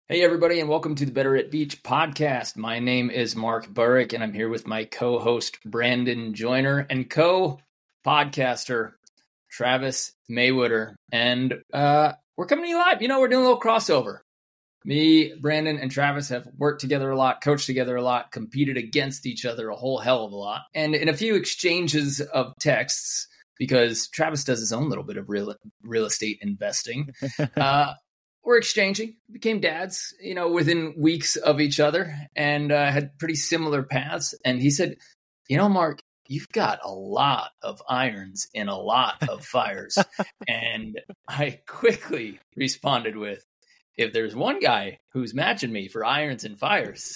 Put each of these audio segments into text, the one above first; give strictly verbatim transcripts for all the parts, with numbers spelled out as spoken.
Hey, everybody, and welcome to the Better at Beach podcast. My name is Mark Burrick, and I'm here with my co-host, Brandon Joyner, and co-podcaster, Travis Mayweather. And uh, we're coming to you live. You know, we're doing a little crossover. Me, Brandon, and Travis have worked together a lot, coached together a lot, competed against each other a whole hell of a lot. And in a few exchanges of texts, because Travis does his own little bit of real, real estate investing, uh, we're exchanging, became dads, you know, within weeks of each other, and uh, had pretty similar paths. And he said, you know, Mark, you've got a lot of irons in a lot of fires. And I quickly responded with, if there's one guy who's matching me for irons and fires,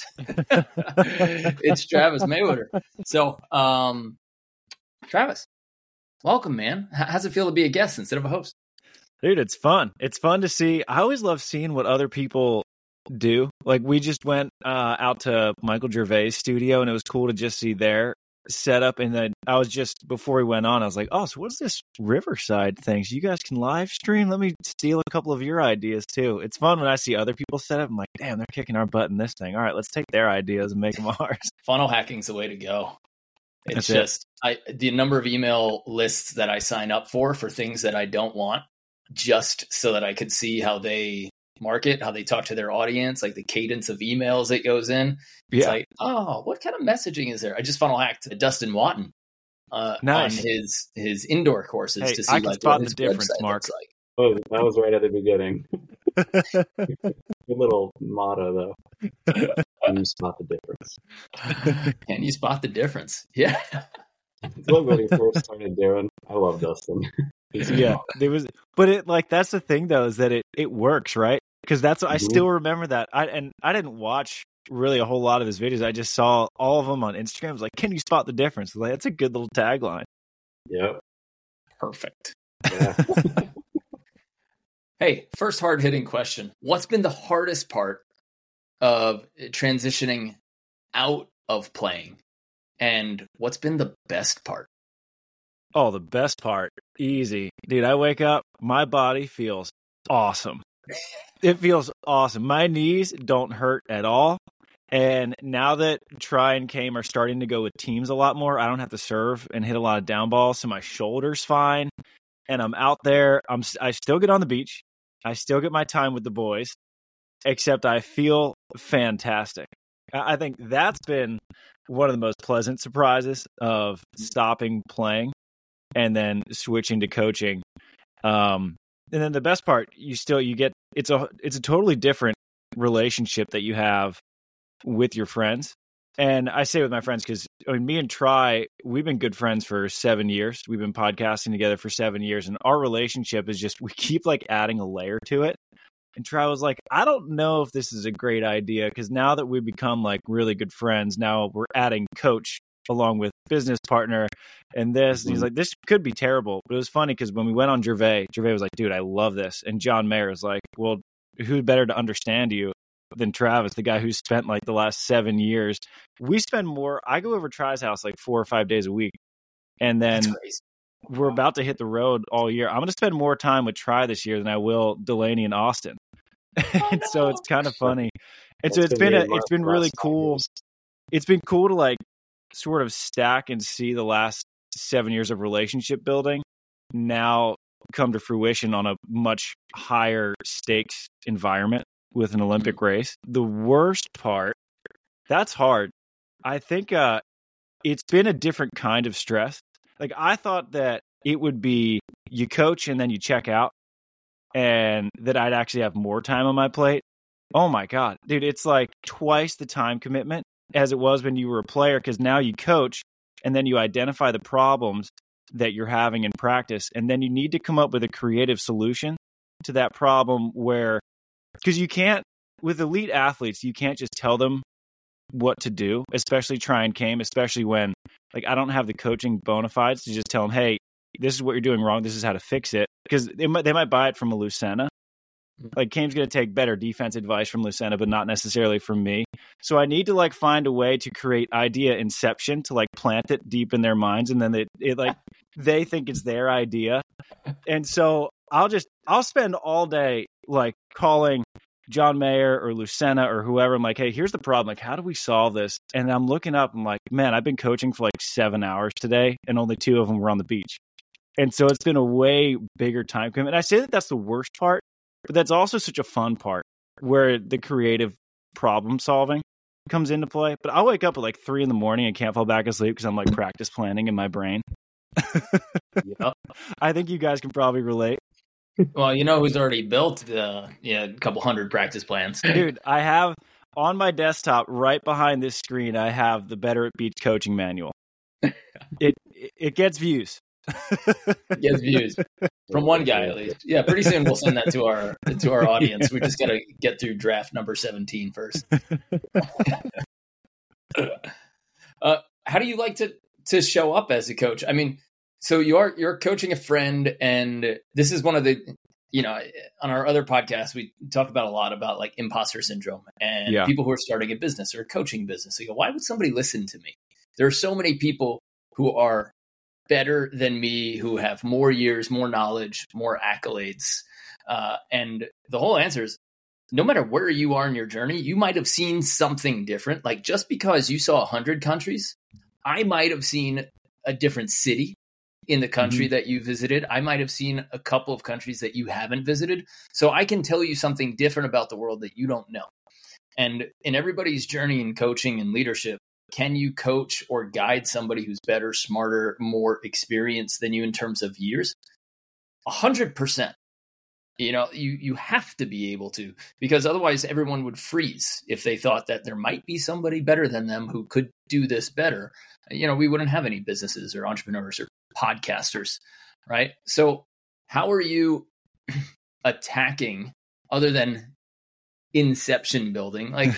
it's Travis Mayweather. So, um, Travis, welcome, man. How's it feel to be a guest instead of a host? Dude, it's fun. It's fun to see. I always love seeing what other people do. Like, we just went uh, out to Michael Gervais' studio, and it was cool to just see their setup. And then I was just, before we went on, I was like, oh, so what's this Riverside thing? So you guys can live stream? Let me steal a couple of your ideas, too. It's fun when I see other people set up. I'm like, damn, they're kicking our butt in this thing. All right, let's take their ideas and make them ours. Funnel hacking's the way to go. It's That's just I, the number of email lists that I sign up for, for things that I don't want, just so that I could see how they market, how they talk to their audience, like the cadence of emails that goes in. It's Yeah. like, oh, what kind of messaging is there? I just funnel hacked Dustin Watton uh, Nice. on his his indoor courses Hey, to see I can like spot what the his difference, website Mark. looks like. Oh, that was right at the beginning. Good little motto, though. Can you spot the difference? Can you spot the difference? Yeah. It's like what he first started doing. I love Dustin. He's Yeah, awesome. there was, but it like that's the thing though, is that it it works, right? Because that's I Mhm. still remember that. I and I didn't watch really a whole lot of his videos. I just saw all of them on Instagram. I was like, can you spot the difference? Like, that's a good little tagline. Yep. Perfect. Yeah. Hey, first hard hitting question. What's been the hardest part of transitioning out of playing? And what's been the best part? Oh, the best part, easy, dude. I wake up, my body feels awesome. It feels awesome. My knees don't hurt at all. And now that Try and Came are starting to go with teams a lot more, I don't have to serve and hit a lot of down balls, so my shoulder's fine. And I'm out there. I'm I still get on the beach. I still get my time with the boys, except I feel fantastic. I I think that's been one of the most pleasant surprises of stopping playing and then switching to coaching. Um, and then the best part, you still you get it's a it's a totally different relationship that you have with your friends. And I say with my friends because I mean, me and Try, we've been good friends for seven years. We've been podcasting together for seven years, and our relationship is just we keep like adding a layer to it. And Try was like, I don't know if this is a great idea because now that we've become like really good friends, now we're adding coach along with business partner and this. And he's like, this could be terrible. But it was funny because when we went on Gervais, Gervais was like, dude, I love this. And John Mayer was like, well, who better to understand you than Travis, the guy who spent like the last seven years. We spend more. I go over Try's house like four or five days a week. And then That's crazy. we're about to hit the road all year. I'm going to spend more time with Try this year than I will Delaney and Austin. Oh, And so no. it's kind of funny. And so That's it's gonna been be a, Mark's it's been really last five cool. years. It's been cool to like sort of stack and see the last seven years of relationship building now come to fruition on a much higher stakes environment with an Olympic race. The worst part, that's hard. I think uh, it's been a different kind of stress. Like I thought that it would be you coach and then you check out and that I'd actually have more time on my plate. Oh my God, dude, it's like twice the time commitment as it was when you were a player because now you coach and then you identify the problems that you're having in practice. And then you need to come up with a creative solution to that problem where, because you can't, with elite athletes, you can't just tell them what to do, especially Try and Came, especially when, like, I don't have the coaching bona fides to just tell them, hey, this is what you're doing wrong. This is how to fix it. Because they might, they might buy it from a Lucena. Like, Came's going to take better defense advice from Lucena, but not necessarily from me. So I need to, like, find a way to create idea inception to, like, plant it deep in their minds. And then they, it, like, they think it's their idea. And so I'll just, I'll spend all day, like, calling John Mayer or Lucena or whoever. I'm like, hey, here's the problem. Like, how do we solve this? And I'm looking up. I'm like, man, I've been coaching for like seven hours today, and only two of them were on the beach. And so it's been a way bigger time commitment. And I say that that's the worst part, but that's also such a fun part where the creative problem solving comes into play. But I'll wake up at like three in the morning and can't fall back asleep because I'm like practice planning in my brain. Yep. I think you guys can probably relate. Well, you know who's already built the yeah, a couple hundred practice plans. Dude, I have on my desktop right behind this screen, I have the Better at Beach coaching manual. It it gets views. It gets views from one guy at least. Yeah, pretty soon we'll send that to our to our audience. We just got to get through draft number seventeen first. uh, how do you like to to show up as a coach? I mean, so you're you're coaching a friend, and this is one of the, you know, on our other podcast we talk about a lot about like imposter syndrome and yeah. people who are starting a business or a coaching business. You go, why would somebody listen to me? There are so many people who are better than me, who have more years, more knowledge, more accolades, uh, and the whole answer is, no matter where you are in your journey, you might have seen something different. Like just because you saw a hundred countries, I might have seen a different city in the country mm-hmm. that you visited. I might have seen a couple of countries that you haven't visited. So I can tell you something different about the world that you don't know. And in everybody's journey in coaching and leadership, can you coach or guide somebody who's better, smarter, more experienced than you in terms of years? A hundred percent. You know, you, you have to be able to, because otherwise everyone would freeze if they thought that there might be somebody better than them who could do this better. You know, we wouldn't have any businesses or entrepreneurs or podcasters, right? So how are you attacking, other than inception building, like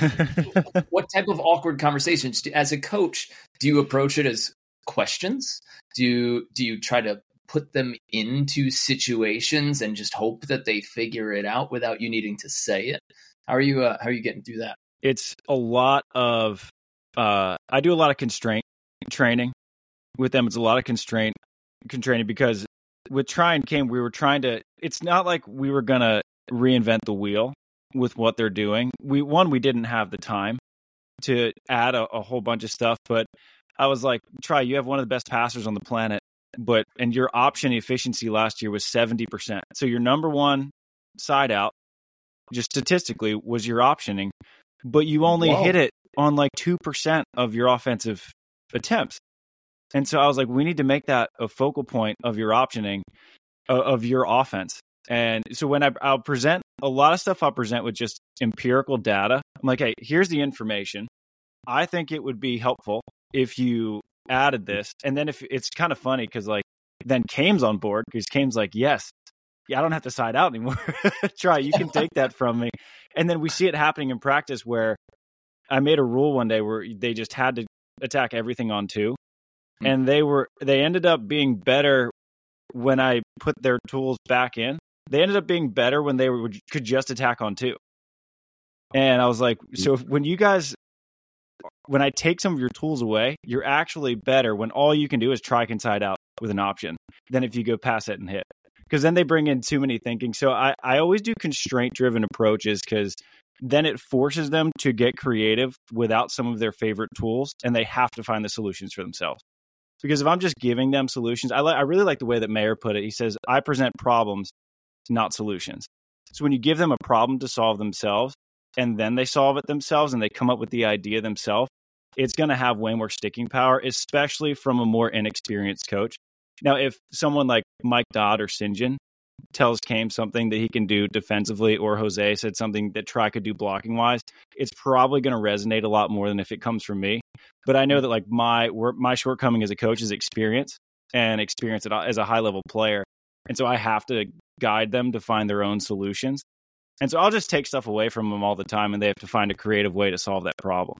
what type of awkward conversations do, as a coach, do you approach it as questions? Do you, do you try to put them into situations and just hope that they figure it out without you needing to say it? How are you, uh, how are you getting through that? It's a lot of, uh, I do a lot of constraint training with them. It's a lot of constraint training because with Try and Came, we were trying to, it's not like we were going to reinvent the wheel with what they're doing. We, one, we didn't have the time to add a, a whole bunch of stuff, but I was like, Try, you have one of the best passers on the planet. But, and your option efficiency last year was seventy percent. So your number one side out, just statistically, was your optioning, but you only Whoa. hit it on like two percent of your offensive attempts. And so I was like, we need to make that a focal point of your optioning, uh, of your offense. And so when I, I'll present a lot of stuff, I'll present with just empirical data. I'm like, hey, here's the information. I think it would be helpful if you added this. And then if it's kind of funny because like then Kame's on board because Kame's like, yes, yeah, I don't have to side out anymore. Try, you can take that from me. And then we see it happening in practice where I made a rule one day where they just had to attack everything on two. Mm-hmm. And they were, they ended up being better when I put their tools back in. They ended up being better when they were, could just attack on two. And I was like, so if, when you guys, when I take some of your tools away, you're actually better when all you can do is try inside out with an option than if you go pass it and hit. Because then they bring in too many thinking. So I, I always do constraint-driven approaches because then it forces them to get creative without some of their favorite tools, and they have to find the solutions for themselves. Because if I'm just giving them solutions, I, li- I really like the way that Mayer put it. He says, I present problems, not solutions. So when you give them a problem to solve themselves, and then they solve it themselves and they come up with the idea themselves, it's going to have way more sticking power, especially from a more inexperienced coach. Now, if someone like Mike Dodd or Sinjin tells Kame something that he can do defensively, or Jose said something that Try could do blocking wise, it's probably going to resonate a lot more than if it comes from me. But I know that like my my shortcoming as a coach is experience and experience as a high level player. And so I have to guide them to find their own solutions. And so I'll just take stuff away from them all the time, and they have to find a creative way to solve that problem.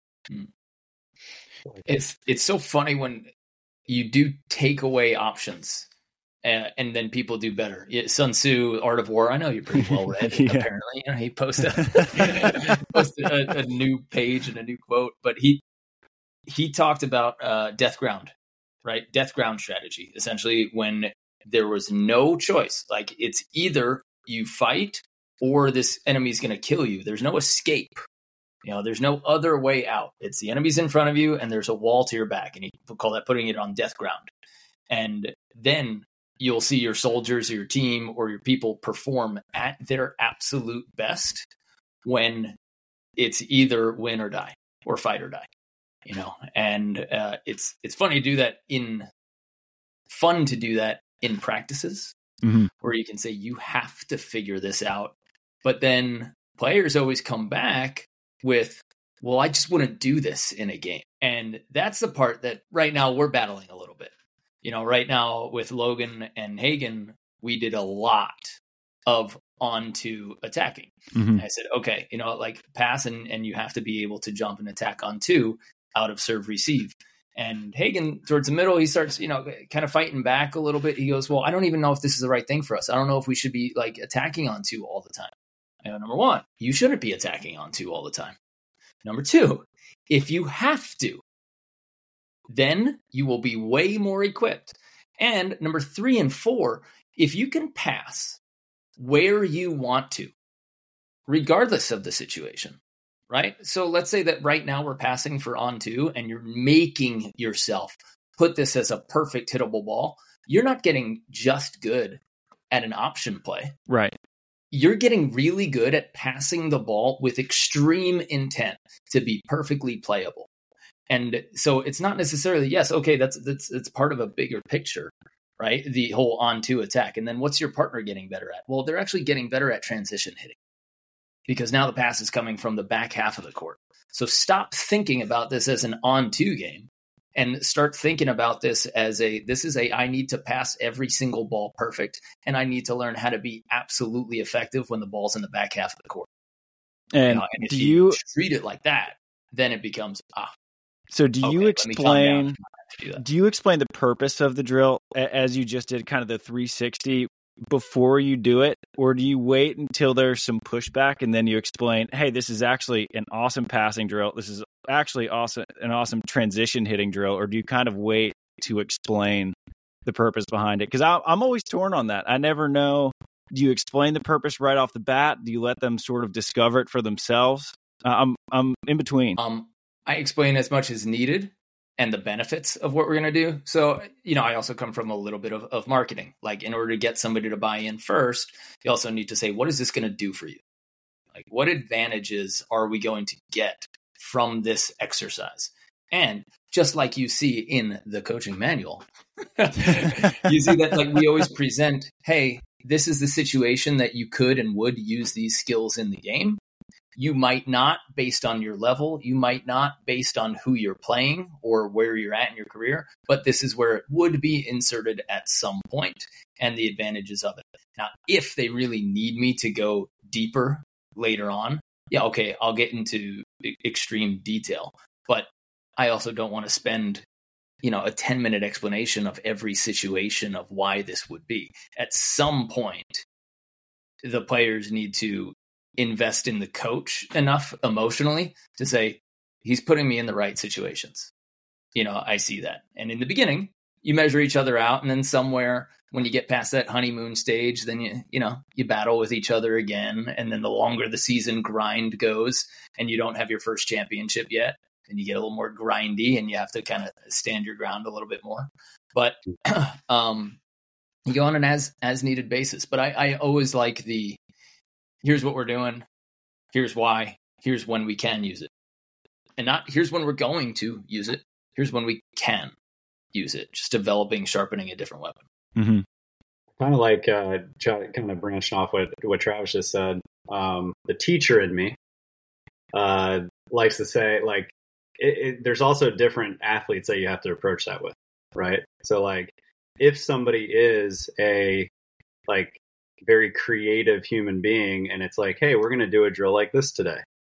It's it's so funny when you do take away options, and, and then people do better. Sun Tzu, Art of War. I know you're pretty well read. yeah. Apparently, you know, he posted posted a, a new page and a new quote, but he he talked about uh, death ground, right? Death ground strategy. Essentially, when there was no choice, like it's either you fight or this enemy is going to kill you. There's no escape. You know, there's no other way out. It's the enemy's in front of you and there's a wall to your back. And you call that putting it on death ground. And then you'll see your soldiers or your team or your people perform at their absolute best when it's either win or die or fight or die, you know, and uh, it's, it's funny to do that in fun to do that in practices mm-hmm. where you can say, you have to figure this out. But then players always come back with, well, I just wouldn't do this in a game. And that's the part that right now we're battling a little bit. You know, right now with Logan and Hagen, we did a lot of on to attacking. Mm-hmm. I said, okay, you know, like pass and, and you have to be able to jump and attack on two out of serve receive. And Hagen towards the middle, he starts, you know, kind of fighting back a little bit. He goes, well, I don't even know if this is the right thing for us. I don't know if we should be like attacking on two all the time. I go, number one, you shouldn't be attacking on two all the time. Number two, if you have to, then you will be way more equipped. And number three and four, if you can pass where you want to, regardless of the situation, right? So let's say that right now we're passing for on two and you're making yourself put this as a perfect hittable ball. You're not getting just good at an option play. Right. You're getting really good at passing the ball with extreme intent to be perfectly playable. And so it's not necessarily, yes, okay, that's that's that's part of a bigger picture, right? The whole on-two attack. And then what's your partner getting better at? Well, they're actually getting better at transition hitting because now the pass is coming from the back half of the court. So stop thinking about this as an on-two game and start thinking about this as a, this is a, I need to pass every single ball perfect, and I need to learn how to be absolutely effective when the ball's in the back half of the court. And, you know, and if do you, you treat it like that, then it becomes, ah, So do okay, you explain do, do you explain the purpose of the drill as you just did, kind of the three sixty before you do it, or do you wait until there's some pushback and then you explain, hey, this is actually an awesome passing drill, this is actually awesome an awesome transition hitting drill, or do you kind of wait to explain the purpose behind it? Because I'm always torn on that. I never know. Do you explain the purpose right off the bat? Do you let them sort of discover it for themselves? Uh, I'm I'm in between. Um, I explain as much as needed and the benefits of what we're going to do. So, you know, I also come from a little bit of, of marketing. Like in order to get somebody to buy in first, you also need to say, what is this going to do for you? Like what advantages are we going to get from this exercise? And just like you see in the coaching manual, you see that like we always present, hey, this is the situation that you could and would use these skills in the game. You might not based on your level, you might not based on who you're playing or where you're at in your career, but this is where it would be inserted at some point and the advantages of it. Now, if they really need me to go deeper later on, yeah, okay, I'll get into extreme detail, but I also don't want to spend, you know, a ten minute explanation of every situation of why this would be. At some point, the players need to invest in the coach enough emotionally to say, he's putting me in the right situations. You know, I see that. And in the beginning, you measure each other out. And then somewhere when you get past that honeymoon stage, then you, you know, you battle with each other again. And then the longer the season grind goes and you don't have your first championship yet, then you get a little more grindy and you have to kind of stand your ground a little bit more. But um, you go on an as, as needed basis. But I, I always like the, here's what we're doing, here's why, here's when we can use it. And not here's when we're going to use it, here's when we can use it. Just developing, sharpening a different weapon. Mm-hmm. Kind of like, uh, kind of branching off what, what Travis just said. Um, the teacher in me uh, likes to say, like, it, it, there's also different athletes that you have to approach that with, right? So, like, if somebody is a, like, very creative human being and it's like, hey, we're going to do a drill like this today,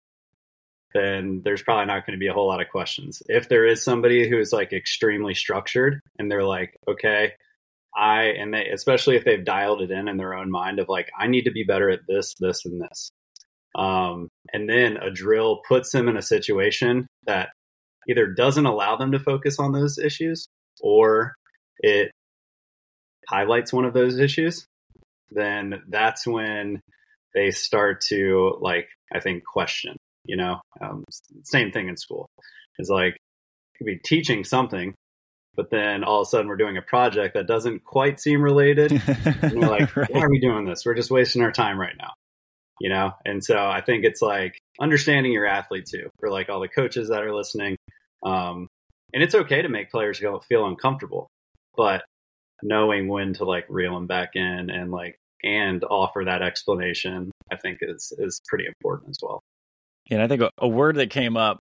then there's probably not going to be a whole lot of questions. If there is somebody who is like extremely structured and they're like, okay, I, and they, especially if they've dialed it in in their own mind of like, I need to be better at this, this, and this. Um, and then a drill puts them in a situation that either doesn't allow them to focus on those issues or it highlights one of those issues. Then that's when they start to like, I think, question, you know, um, same thing in school. It's like, you could be teaching something, but then all of a sudden we're doing a project that doesn't quite seem related. And we're like, right. Why are we doing this? We're just wasting our time right now, you know? And so I think it's like understanding your athlete too, for like all the coaches that are listening. Um, and it's okay to make players go feel uncomfortable, but knowing when to like reel them back in and like, and offer that explanation, I think is, is pretty important as well. And I think a, a word that came up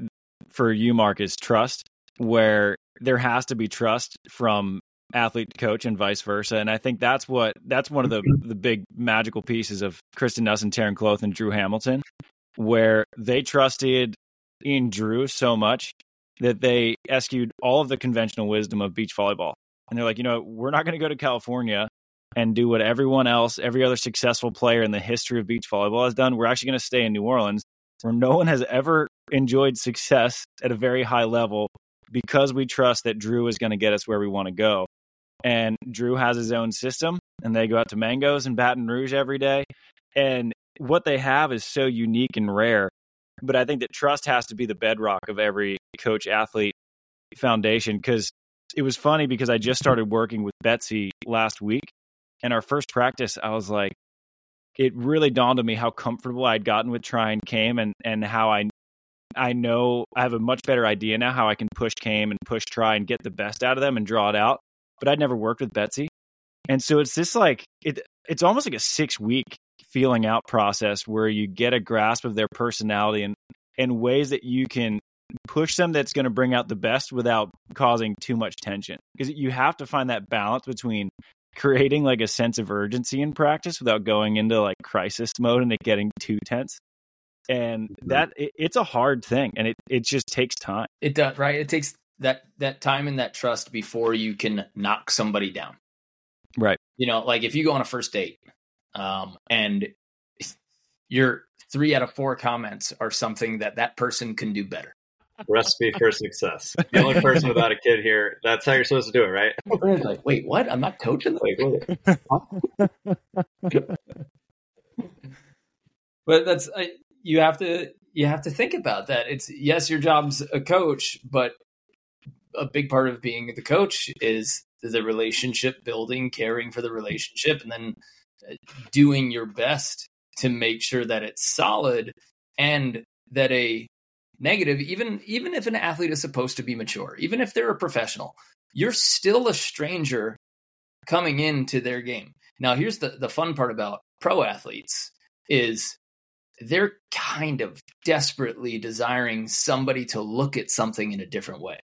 for you, Mark, is trust, where there has to be trust from athlete to coach and vice versa. And I think that's what, that's one of the, the big magical pieces of Kristen Nelson, Taryn Cloth, and Drew Hamilton, where they trusted in Drew so much that they eschewed all of the conventional wisdom of beach volleyball. And they're like, you know, we're not going to go to California and do what everyone else, every other successful player in the history of beach volleyball has done. We're actually going to stay in New Orleans, where no one has ever enjoyed success at a very high level, because we trust that Drew is going to get us where we want to go. And Drew has his own system, and they go out to Mangoes and Baton Rouge every day. And what they have is so unique and rare. But I think that trust has to be the bedrock of every coach athlete foundation. Because it was funny, because I just started working with Betsy last week, and our first practice, I was like, it really dawned on me how comfortable I'd gotten with Try and Came, and, and how I I know I have a much better idea now how I can push Came and push Try and get the best out of them and draw it out. But I'd never worked with Betsy. And so it's this like, it it's almost like a six week feeling out process where you get a grasp of their personality and, and ways that you can push them that's going to bring out the best without causing too much tension. Because you have to find that balance between creating like a sense of urgency in practice without going into like crisis mode and it getting too tense. And that it, it's a hard thing, and it, it just takes time. It does, right? It takes that, that time and that trust before you can knock somebody down. Right. You know, like if you go on a first date um, and your three out of four comments are something that that person can do better. Recipe for success. The only person without a kid here, that's how you're supposed to do it, right? Like, wait, what? I'm not coaching? Like, but that's, I, you have to, you have to think about that. It's, yes, your job's a coach, but a big part of being the coach is the relationship building, caring for the relationship, and then doing your best to make sure that it's solid, and that a negative, even even if an athlete is supposed to be mature, even if they're a professional, you're still a stranger coming into their game. Now, here's the, the fun part about pro athletes is they're kind of desperately desiring somebody to look at something in a different way.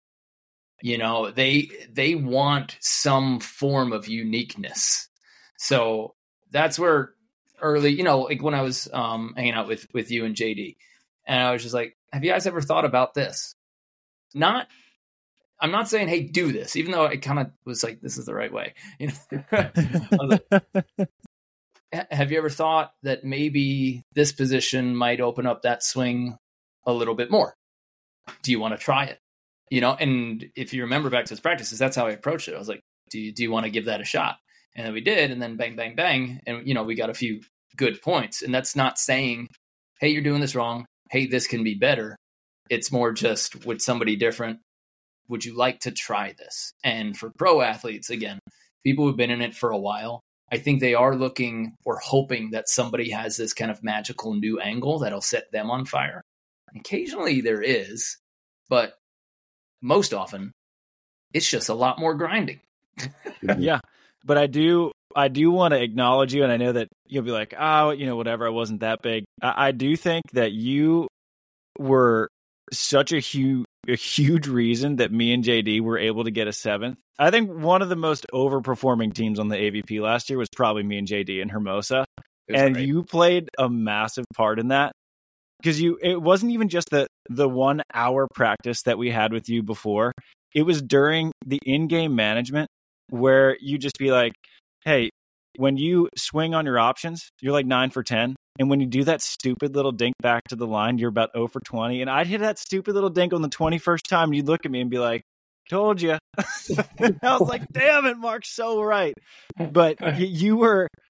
You know, they they want some form of uniqueness. So that's where early, you know, like when I was um, hanging out with, with you and J D, and I was just like, have you guys ever thought about this? Not, I'm not saying, hey, do this, even though it kind of was like, this is the right way. You know, I was like, have you ever thought that maybe this position might open up that swing a little bit more? Do you want to try it? You know, and if you remember back to his practices, that's how I approached it. I was like, do you, do you want to give that a shot? And then we did, and then bang, bang, bang. And, you know, we got a few good points. And that's not saying, hey, you're doing this wrong. Hey, this can be better. It's more just, with somebody different, would you like to try this? And for pro athletes, again, people who've been in it for a while, I think they are looking or hoping that somebody has this kind of magical new angle that'll set them on fire. Occasionally there is, but most often it's just a lot more grinding. Yeah. But I do, I do want to acknowledge you. And I know that you'll be like, oh, you know, whatever, I wasn't that big. I, I do think that you were such a huge, a huge reason that me and J D were able to get a seventh. I think one of the most overperforming teams on the A V P last year was probably me and J D and Hermosa. And great. You played a massive part in that, because you, it wasn't even just the, the one hour practice that we had with you before. It was during the in-game management where you just be like, hey, when you swing on your options, you're like nine for ten. And when you do that stupid little dink back to the line, you're about zero for twenty. And I'd hit that stupid little dink on the twenty-first time, and you'd look at me and be like, told you. I was like, damn it, Mark, so right. But you were,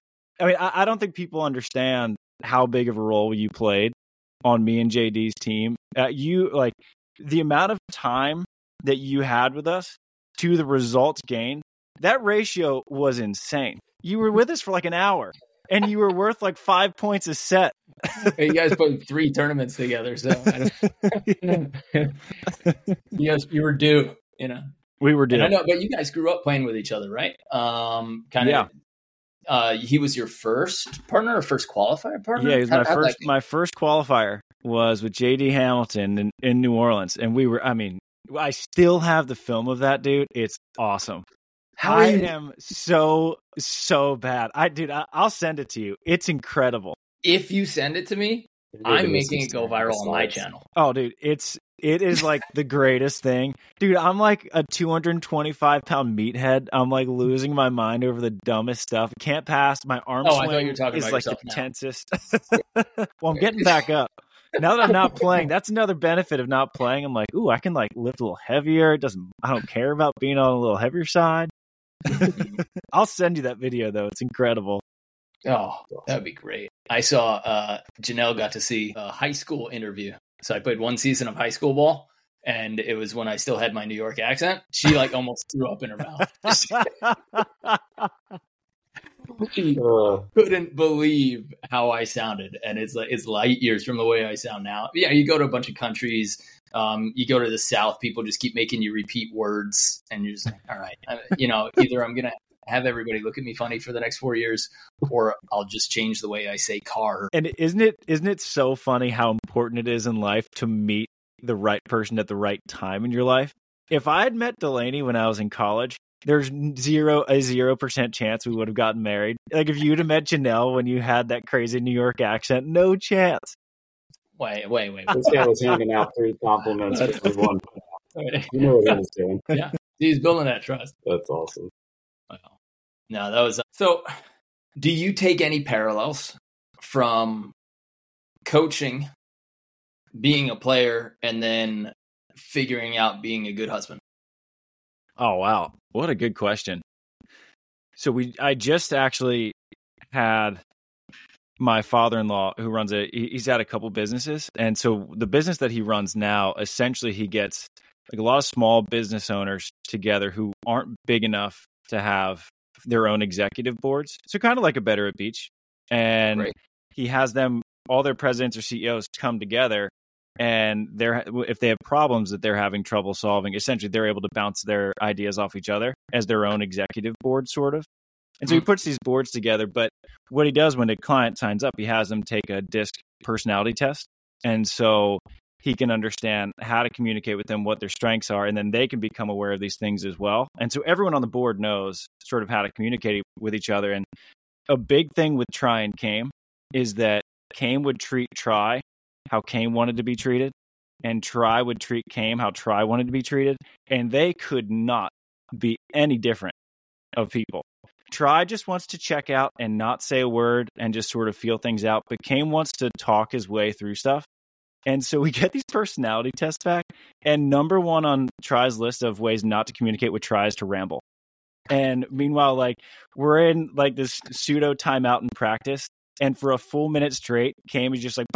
I mean, I, I don't think people understand how big of a role you played on me and J D's team. Uh, you like the amount of time that you had with us to the results gained. That ratio was insane. You were with us for like an hour, and you were worth like five points a set. You guys put three tournaments together, so I don't, you guys, you were due. You know, we were due. And I know, but you guys grew up playing with each other, right? Um, kind of. Yeah. Uh, he was your first partner or first qualifier partner? Yeah, he was my How, first. My first qualifier was with J D Hamilton in, in New Orleans, and we were. I mean, I still have the film of that, dude. It's awesome. How I you... am so so bad. I dude, I, I'll send it to you. It's incredible. If you send it to me, I'm making it go viral on my channel. Oh, dude, it's it is like the greatest thing, dude. I'm like a two hundred twenty-five pound meathead. I'm like losing my mind over the dumbest stuff. Can't pass. My arm oh, swing is like the now. tensest. Well, I'm getting back up. Now that I'm not playing, that's another benefit of not playing. I'm like, ooh, I can like lift a little heavier. It doesn't. I don't care about being on a little heavier side. I'll send you that video though. It's incredible. Oh, that'd be great. I saw uh, Janelle got to see a high school interview. So I played one season of high school ball, and it was when I still had my New York accent. She like almost threw up in her mouth. She couldn't believe how I sounded, and it's like it's light years from the way I sound now. Yeah, you go to a bunch of countries. Um, you go to the South, people just keep making you repeat words, and you're just like, all right, I, you know, either I'm gonna have everybody look at me funny for the next four years, or I'll just change the way I say car. And isn't it isn't it so funny how important it is in life to meet the right person at the right time in your life? If I had met Delaney when I was in college, there's zero a zero percent chance we would have gotten married. Like if you'd have met Janelle when you had that crazy New York accent, no chance. Wait, wait, wait. This guy was handing out three compliments for everyone. You know what he was doing. Yeah, he's building that trust. That's awesome. Wow. No, that was so. Do you take any parallels from coaching, being a player, and then figuring out being a good husband? Oh, wow. What a good question. So we, I just actually had my father-in-law who runs a, he's had a couple businesses. And so the business that he runs now, essentially he gets like a lot of small business owners together who aren't big enough to have their own executive boards. So kind of like a Better at Beach. And right. He has them, all their presidents or C E Os come together, and they're, if they have problems that they're having trouble solving, essentially they're able to bounce their ideas off each other as their own executive board, sort of. And so he puts these boards together. But what he does when a client signs up, he has them take a DISC personality test. And so he can understand how to communicate with them, what their strengths are, and then they can become aware of these things as well. And so everyone on the board knows sort of how to communicate with each other. And a big thing with Try and Came is that Came would treat Try how Came wanted to be treated, and Try would treat Came how Try wanted to be treated, and they could not be any different of people. Try just wants to check out and not say a word and just sort of feel things out, but Came wants to talk his way through stuff. And so we get these personality tests back, and number one on Try's list of ways not to communicate with Try is to ramble. And meanwhile, like we're in like this pseudo timeout in practice, and for a full minute straight, Came is just like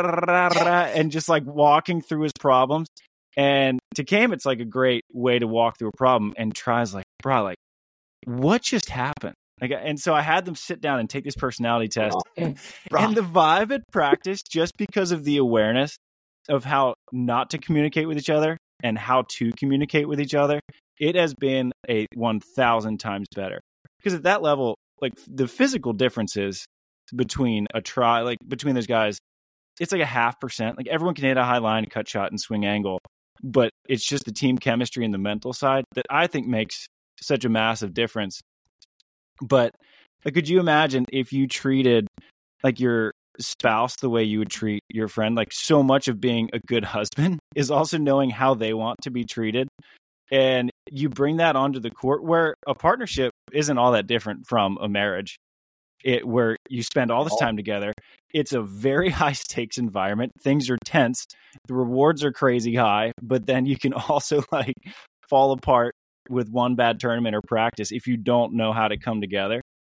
and just like walking through his problems. And to Came, it's like a great way to walk through a problem. And Try's like, bro, like, what just happened? Like, and so I had them sit down and take this personality test. And, and the vibe at practice, just because of the awareness of how not to communicate with each other and how to communicate with each other, it has been a one thousand times better. Because at that level, like the physical differences between a try, like between those guys, it's like a half percent. Like everyone can hit a high line, cut shot, and swing angle. But it's just the team chemistry and the mental side that I think makes such a massive difference. But like, could you imagine if you treated like your spouse the way you would treat your friend? Like so much of being a good husband is also knowing how they want to be treated. And you bring that onto the court where a partnership isn't all that different from a marriage. It where you spend all this time together. It's a very high stakes environment. Things are tense. The rewards are crazy high, but then you can also like fall apart with one bad tournament or practice if you don't know how to come together.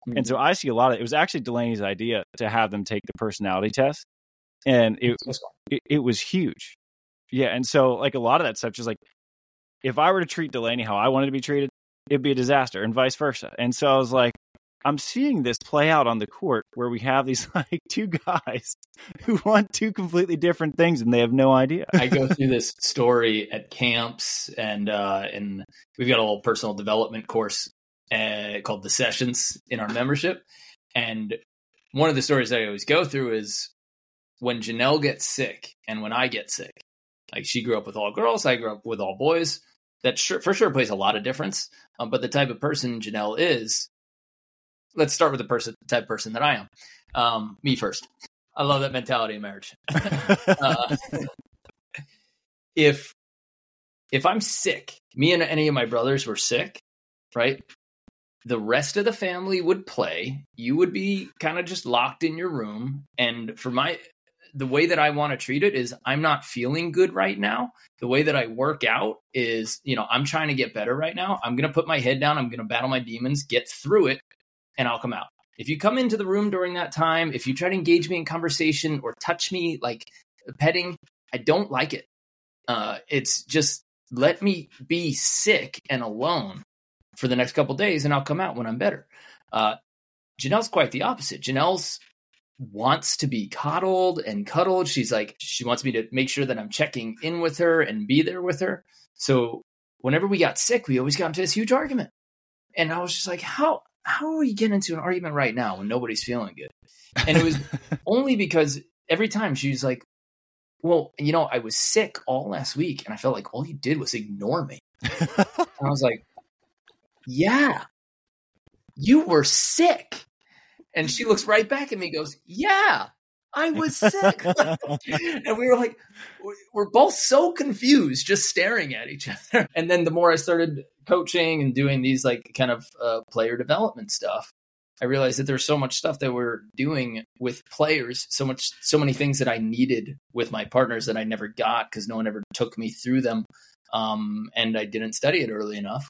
Mm-hmm. And so I see a lot of it was actually Delaney's idea to have them take the personality test. And it, it it was huge. Yeah. And so like a lot of that stuff, just like if I were to treat Delaney how I wanted to be treated, it'd be a disaster and vice versa. And so I was like, I'm seeing this play out on the court where we have these like two guys who want two completely different things and they have no idea. I go through this story at camps and uh, and we've got a little personal development course uh, called The Sessions in our membership. And one of the stories that I always go through is when Janelle gets sick and when I get sick. Like she grew up with all girls, I grew up with all boys. That sure, for sure plays a lot of difference. Um, but the type of person Janelle is, let's start with the person, the type of person that I am. Um, me first. I love that mentality in marriage. uh, if if I'm sick, me and any of my brothers were sick, right? The rest of the family would play. You would be kind of just locked in your room. And for my the way that I want to treat it is I'm not feeling good right now. The way that I work out is, you know, I'm trying to get better right now. I'm going to put my head down. I'm going to battle my demons, get through it, and I'll come out. If you come into the room during that time, if you try to engage me in conversation or touch me like petting, I don't like it. Uh, it's just let me be sick and alone for the next couple of days and I'll come out when I'm better. Uh, Janelle's quite the opposite. Janelle's wants to be coddled and cuddled. She's like, she wants me to make sure that I'm checking in with her and be there with her. So whenever we got sick, we always got into this huge argument. And I was just like, how, how are we getting into an argument right now when nobody's feeling good? And it was only because every time she's like, well, you know, I was sick all last week and I felt like all you did was ignore me. And I was like, yeah, you were sick. And she looks right back at me and goes, yeah, I was sick. And we were like, we're both so confused, just staring at each other. And then the more I started coaching and doing these like kind of uh, player development stuff, I realized that there's so much stuff that we're doing with players, so much, so many things that I needed with my partners that I never got because no one ever took me through them. Um, and I didn't study it early enough.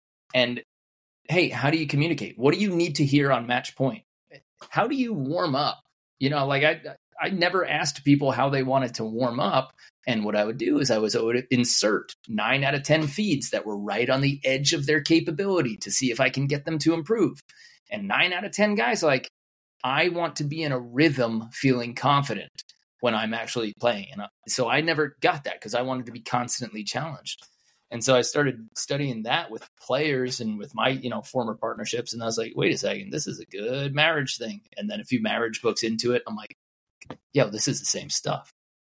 And hey, how do you communicate? What do you need to hear on match point? How do you warm up? You know, like I, I never asked people how they wanted to warm up. And what I would do is I was I would insert nine out of ten feeds that were right on the edge of their capability to see if I can get them to improve. And nine out of ten guys, like, I want to be in a rhythm feeling confident when I'm actually playing. And so I never got that because I wanted to be constantly challenged. And so I started studying that with players and with my, you know, former partnerships. And I was like, wait a second, this is a good marriage thing. And then a few marriage books into it, I'm like, yo, this is the same stuff.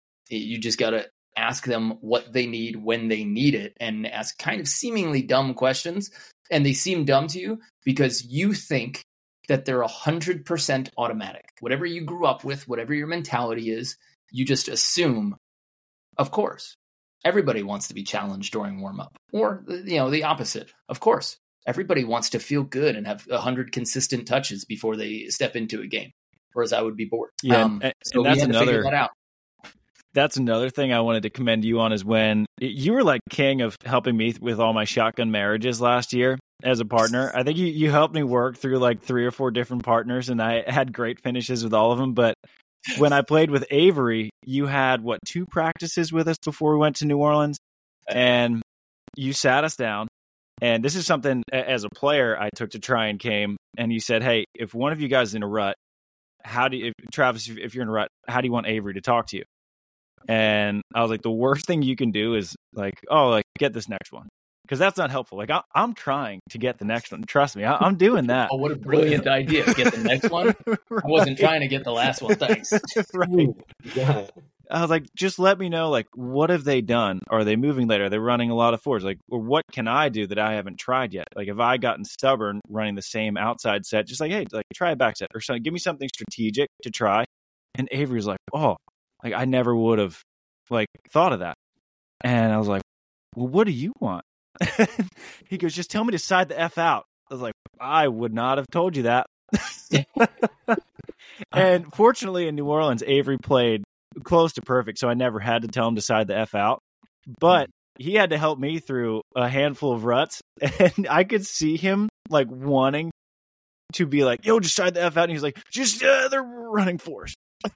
You just got to ask them what they need when they need it and ask kind of seemingly dumb questions. And they seem dumb to you because you think that they're one hundred percent automatic. Whatever you grew up with, whatever your mentality is, you just assume, of course. Everybody wants to be challenged during warm-up, or, you know, the opposite. Of course, everybody wants to feel good and have a hundred consistent touches before they step into a game, whereas I would be bored. Yeah, um, and, so and that's we had to another, figure that out. That's another thing I wanted to commend you on is when you were like king of helping me with all my shotgun marriages last year as a partner. I think you, you helped me work through like three or four different partners, and I had great finishes with all of them, but when I played with Avery, you had, what, two practices with us before we went to New Orleans? And you sat us down. And this is something, as a player, I took to try and came. And you said, hey, if one of you guys is in a rut, how do you, if, Travis, if you're in a rut, how do you want Avery to talk to you? And I was like, the worst thing you can do is like, oh, like, get this next one. Because that's not helpful. Like, I, I'm trying to get the next one. Trust me, I, I'm doing that. Oh, what a brilliant idea. Get the next one. Right. I wasn't trying to get the last one. Thanks. Right. Ooh, yeah. I was like, just let me know, like, what have they done? Are they moving later? Are they running a lot of fours? Like, or what can I do that I haven't tried yet? Like, have I gotten stubborn running the same outside set? Just like, hey, like, try a back set or something. Give me something strategic to try. And Avery's like, oh, like, I never would have, like, thought of that. And I was like, well, what do you want? He goes, just tell me to side the F out. I was like, I would not have told you that. And fortunately in New Orleans, Avery played close to perfect, so I never had to tell him to side the F out. But he had to help me through a handful of ruts, and I could see him like wanting to be like, yo, just try the F out. And he's like, just, uh, they're running force.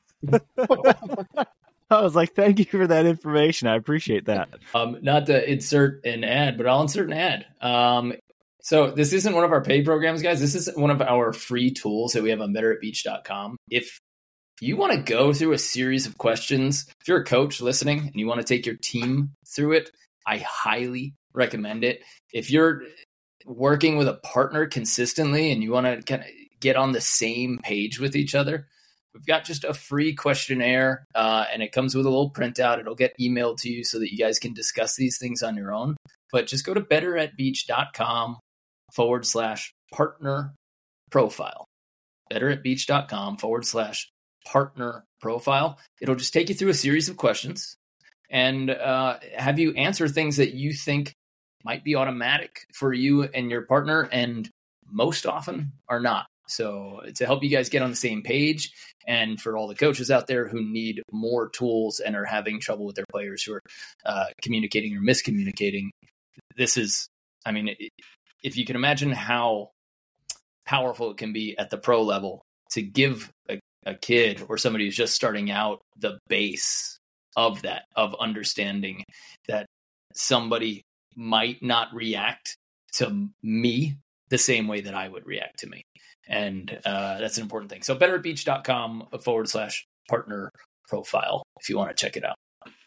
I was like, thank you for that information. I appreciate that. Um, not to insert an ad, but I'll insert an ad. Um, so this isn't one of our paid programs, guys. This is one of our free tools that we have on better at beach dot com. If you want to go through a series of questions, if you're a coach listening and you want to take your team through it, I highly recommend it. If you're working with a partner consistently and you want to kind of get on the same page with each other, we've got just a free questionnaire, uh, and it comes with a little printout. It'll get emailed to you so that you guys can discuss these things on your own. But just go to better at beach dot com forward slash partner profile. better at beach dot com forward slash partner profile. It'll just take you through a series of questions and uh, have you answer things that you think might be automatic for you and your partner, and most often are not. So to help you guys get on the same page, and for all the coaches out there who need more tools and are having trouble with their players who are uh, communicating or miscommunicating, this is, I mean, if you can imagine how powerful it can be at the pro level to give a, a kid or somebody who's just starting out the base of that, of understanding that somebody might not react to me the same way that I would react to me. And uh, that's an important thing. So better at beach dot com forward slash partner profile if you want to check it out.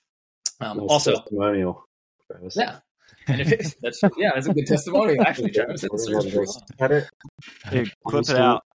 Um, nice also, testimonial, Travis. Yeah. And if it, that's, yeah, that's a good testimonial, actually, Travis. Hey, clip it out.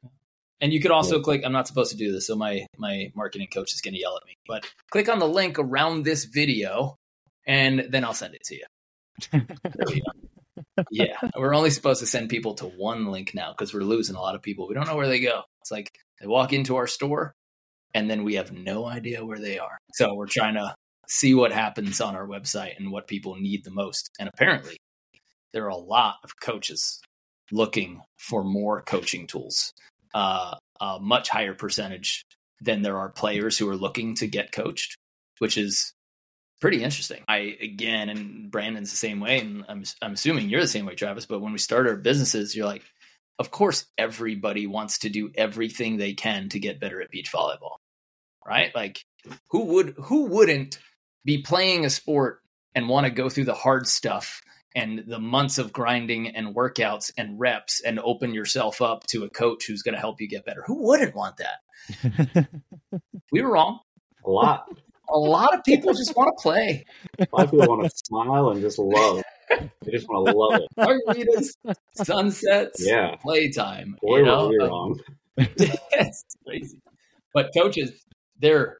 And you could also click, I'm not supposed to do this, so my, my marketing coach is going to yell at me, but click on the link around this video, and then I'll send it to you. There we go. Yeah, we're only supposed to send people to one link now because we're losing a lot of people. We don't know where they go. It's like they walk into our store, and then we have no idea where they are. So we're trying to see what happens on our website and what people need the most. And apparently, there are a lot of coaches looking for more coaching tools. Uh, a much higher percentage than there are players who are looking to get coached, which is pretty interesting. I, again, and Brandon's the same way, and I'm, I'm assuming you're the same way, Travis, but when we started our businesses, you're like, of course, everybody wants to do everything they can to get better at beach volleyball, right? Like who would, who wouldn't be playing a sport and want to go through the hard stuff and the months of grinding and workouts and reps and open yourself up to a coach who's going to help you get better? Who wouldn't want that? We were wrong. A lot. A lot of people just want to play. A lot of people want to smile and just love. They just want to love it. Margaritas, sunsets, yeah, playtime. Boy, you know? were we wrong. It's crazy. But coaches, they're,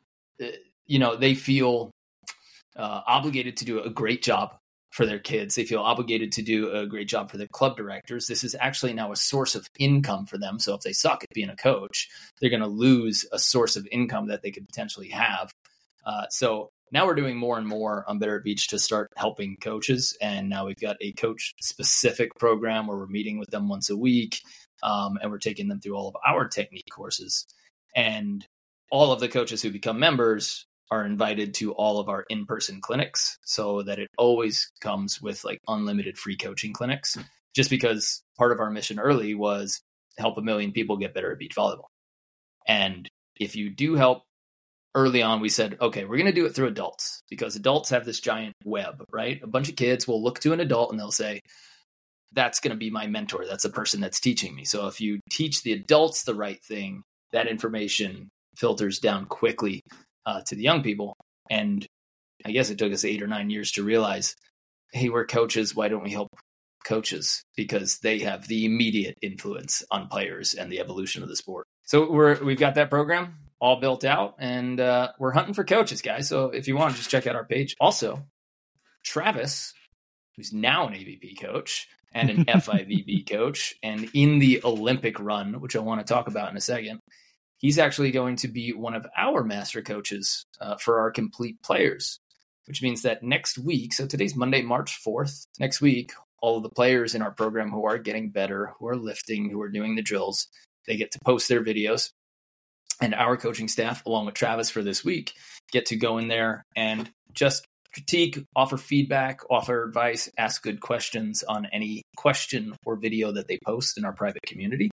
you know, they feel uh, obligated to do a great job for their kids. They feel obligated to do a great job for their club directors. This is actually now a source of income for them. So if they suck at being a coach, they're going to lose a source of income that they could potentially have. Uh, so now we're doing more and more on Better at Beach to start helping coaches. And now we've got a coach specific program where we're meeting with them once a week. Um, and we're taking them through all of our technique courses. And all of the coaches who become members are invited to all of our in-person clinics, so that it always comes with like unlimited free coaching clinics, just because part of our mission early was help a million people get better at beach volleyball. And if you do help early on, we said, okay, we're going to do it through adults, because adults have this giant web, right? A bunch of kids will look to an adult and they'll say, that's going to be my mentor. That's the person that's teaching me. So if you teach the adults the right thing, that information filters down quickly Uh, to the young people. And I guess it took us eight or nine years to realize, hey, we're coaches. Why don't we help coaches? Because they have the immediate influence on players and the evolution of the sport. So we're, we've got that program all built out, and uh, we're hunting for coaches, guys. So if you want, just check out our page. Also, Travis, who's now an A V P coach and an F I V B coach and in the Olympic run, which I want to talk about in a second, he's actually going to be one of our master coaches uh, for our complete players, which means that next week, so today's Monday, March fourth, next week, all of the players in our program who are getting better, who are lifting, who are doing the drills, they get to post their videos. And our coaching staff, along with Travis for this week, get to go in there and just critique, offer feedback, offer advice, ask good questions on any question or video that they post in our private community.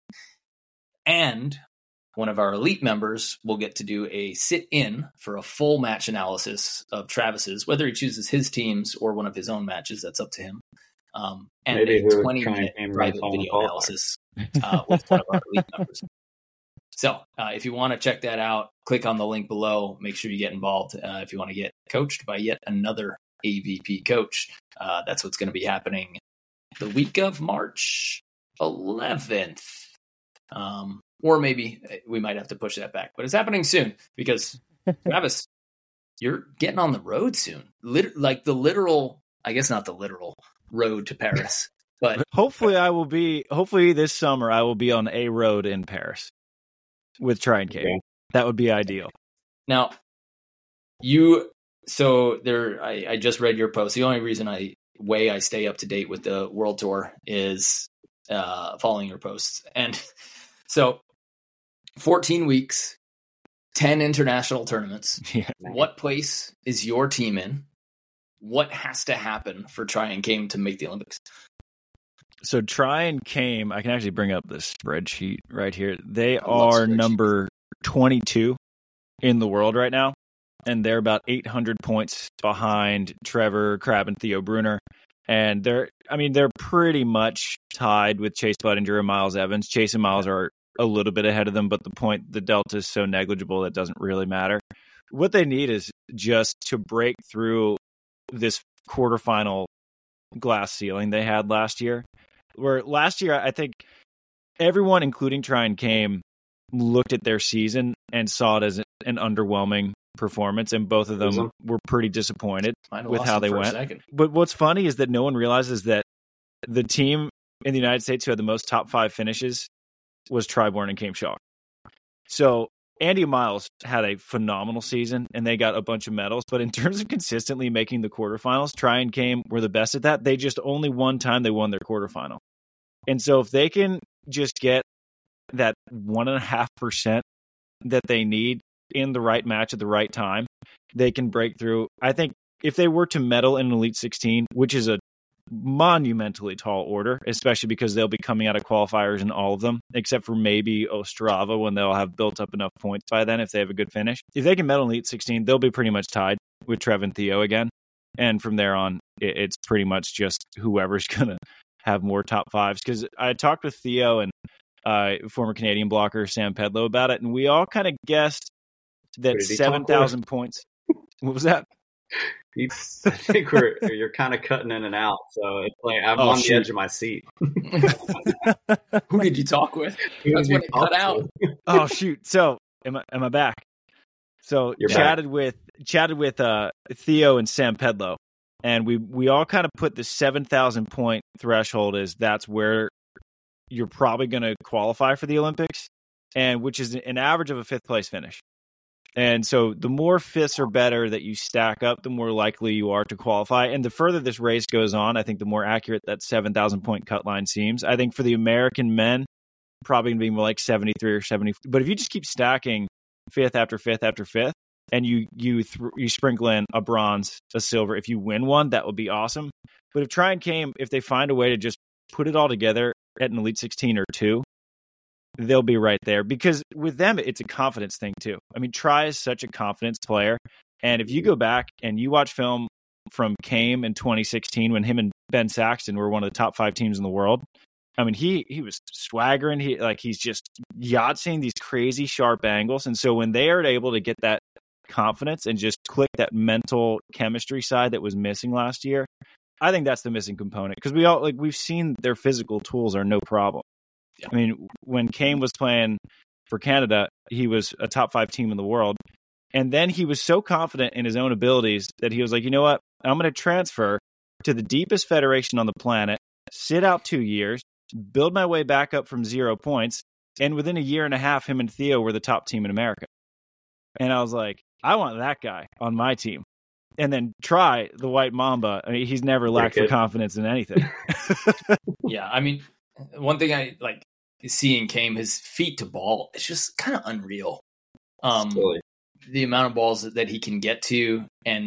And one of our elite members will get to do a sit-in for a full match analysis of Travis's, whether he chooses his teams or one of his own matches, that's up to him. Um, and Maybe a twenty-minute private video analysis uh, with one of our elite members. So uh, if you want to check that out, click on the link below. Make sure you get involved. Uh, if you want to get coached by yet another A V P coach, uh, that's what's going to be happening the week of March eleventh. Um, or maybe we might have to push that back, but it's happening soon because Travis, you're getting on the road soon. Lit- like the literal, I guess not the literal road to Paris, but hopefully I will be, hopefully this summer I will be on a road in Paris with Try and Came. Okay. That would be ideal. Now you, so there, I, I just read your post. The only reason I, way I stay up to date with the World Tour is uh, following your posts. And so fourteen weeks, ten international tournaments. Yeah. What place is your team in? What has to happen for Try and Came to make the Olympics? So Try and Came, I can actually bring up this spreadsheet right here. They are number twenty-two in the world right now, and they're about eight hundred points behind Trevor Crabb and Theo Brunner. And they're, I mean, they're pretty much tied with Chase Budinger and Miles Evans. Chase and Miles are a little bit ahead of them, but the point, the delta is so negligible that doesn't really matter. What they need is just to break through this quarterfinal glass ceiling they had last year. Where last year, I think everyone, including Try and Came, looked at their season and saw it as an underwhelming performance, and both of them mm-hmm. were pretty disappointed with how they went. But what's funny is that no one realizes that the team in the United States who had the most top five finishes was Tribourne and Came Shaw. So Andy and Miles had a phenomenal season, and they got a bunch of medals. But in terms of consistently making the quarterfinals, Try and Came were the best at that. They just only one time they won their quarterfinal. And so if they can just get that one and a half percent that they need in the right match at the right time, they can break through. I think if they were to medal in an Elite sixteen, which is a monumentally tall order, especially because they'll be coming out of qualifiers in all of them, except for maybe Ostrava when they'll have built up enough points by then if they have a good finish. If they can medal in Elite sixteen, they'll be pretty much tied with Trev and Theo again. And from there on, it's pretty much just whoever's going to have more top fives. Because I talked with Theo and uh, former Canadian blocker Sam Pedlow about it, and we all kind of guessed that seven thousand points. What was that? I think we're you're kind of cutting in and out, so it's like I'm oh, on shoot. the edge of my seat. Who did you talk with? That's when it cut out. Oh shoot! So am I am I back? So you're chatted back. with chatted with uh, Theo and Sam Pedlow, and we we all kind of put the seven thousand point threshold as that's where you're probably going to qualify for the Olympics, and which is an average of a fifth place finish. And so the more fifths or better that you stack up, the more likely you are to qualify. And the further this race goes on, I think the more accurate that seven thousand point cut line seems. I think for the American men, probably going to be more like seventy-three or seventy. But if you just keep stacking fifth after fifth after fifth, and you you th- you sprinkle in a bronze, a silver, if you win one, that would be awesome. But if Try and Came, if they find a way to just put it all together at an Elite sixteen or two, they'll be right there, because with them, it's a confidence thing too. I mean, Try is such a confidence player. And if you go back and you watch film from Came in twenty sixteen, when him and Ben Saxton were one of the top five teams in the world, I mean, he he was swaggering. He like he's just yachtseeing these crazy sharp angles. And so when they are able to get that confidence and just click that mental chemistry side that was missing last year, I think that's the missing component, because we all like we've seen their physical tools are no problem. Yeah. I mean, when Came was playing for Canada, he was a top five team in the world. And then he was so confident in his own abilities that he was like, you know what? I'm going to transfer to the deepest federation on the planet, sit out two years, build my way back up from zero points. And within a year and a half, him and Theo were the top team in America. And I was like, I want that guy on my team. And then Try, the White Mamba. I mean, he's never lacked for confidence in anything. Yeah, I mean, one thing I like seeing Came, his feet to ball, it's just kind of unreal. Um, the amount of balls that, that he can get to, and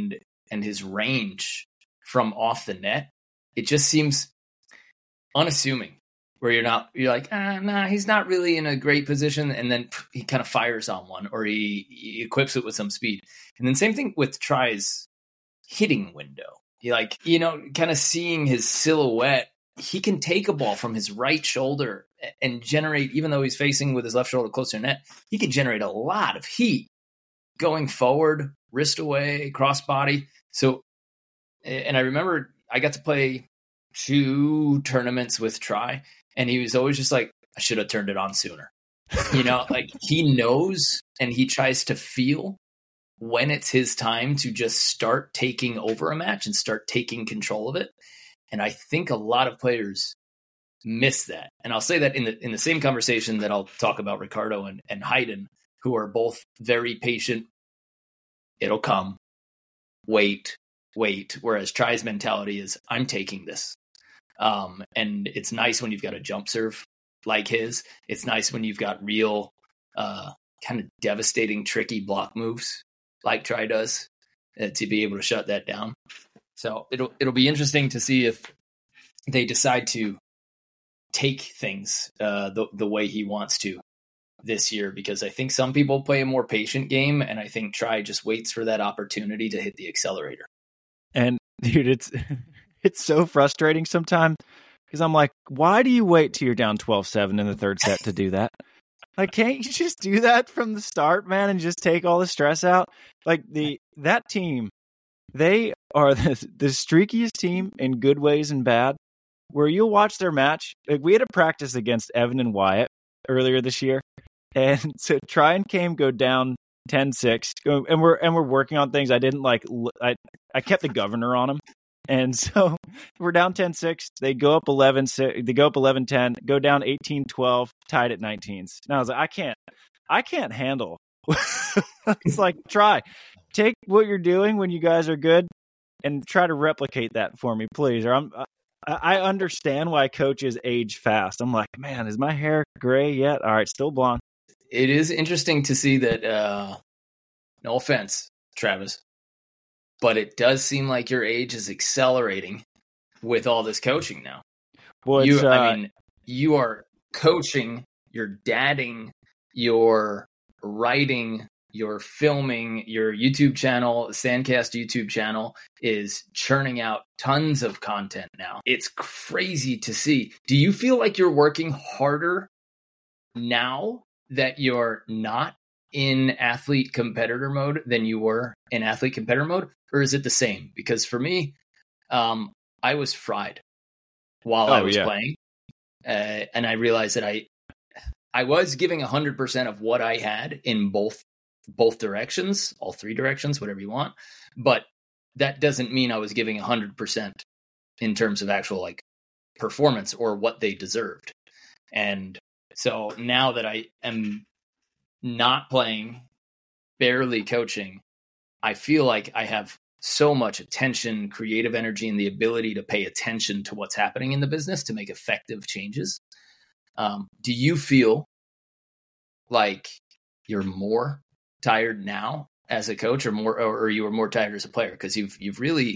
and his range from off the net, it just seems unassuming. Where you're not, you're like, ah, nah, he's not really in a great position, and then pff, he kind of fires on one, or he, he equips it with some speed. And then same thing with Tri's hitting window. He like, you know, kind of seeing his silhouette, he can take a ball from his right shoulder and generate, even though he's facing with his left shoulder closer to net, he can generate a lot of heat going forward, wrist away, crossbody. So, and I remember I got to play two tournaments with Tri, and he was always just like, I should have turned it on sooner. You know, like he knows and he tries to feel when it's his time to just start taking over a match and start taking control of it. And I think a lot of players miss that. And I'll say that in the in the same conversation that I'll talk about Ricardo and, and Hayden, who are both very patient. It'll come. Wait, wait. Whereas Tri's mentality is, I'm taking this. Um, and it's nice when you've got a jump serve like his. It's nice when you've got real uh, kind of devastating, tricky block moves like Tri does uh, to be able to shut that down. So it'll it'll be interesting to see if they decide to take things uh, the the way he wants to this year, because I think some people play a more patient game, and I think Tri just waits for that opportunity to hit the accelerator. And dude, it's it's so frustrating sometimes because I'm like, why do you wait till you're down twelve seven in the third set to do that? Like, can't you just do that from the start, man, and just take all the stress out? Like the that team, they are the, the streakiest team in good ways and bad, where you'll watch their match. Like, we had a practice against Evan and Wyatt earlier this year, and so Tri and Cam go down ten six, and we're and we're working on things. I didn't like I I kept the governor on them, and so we're down ten six. They go up eleven six, they go up eleven ten, go down eighteen twelve, tied at nineteens. And I was like, I can't I can't handle. It's like, Tri, take what you're doing when you guys are good and try to replicate that for me, please. Or I'm I understand why coaches age fast. I'm like, man, is my hair gray yet? All right, still blonde. It is interesting to see that, uh, no offense, Travis, but it does seem like your age is accelerating with all this coaching now. Well, you, uh, I mean, you are coaching, you're dadding, you're writing, you're filming, your YouTube channel, Sandcast YouTube channel is churning out tons of content now. It's crazy to see. Do you feel like you're working harder now that you're not in athlete competitor mode than you were in athlete competitor mode? Or is it the same? Because for me, um, I was fried while oh, I was yeah. playing. Uh, and I realized that I, I was giving one hundred percent of what I had in both both directions, all three directions, whatever you want. But that doesn't mean I was giving one hundred percent in terms of actual like performance or what they deserved. And so now that I am not playing, barely coaching, I feel like I have so much attention, creative energy, and the ability to pay attention to what's happening in the business to make effective changes. Um, do you feel like you're more tired now as a coach, or more, or you were more tired as a player? Because you've you've really,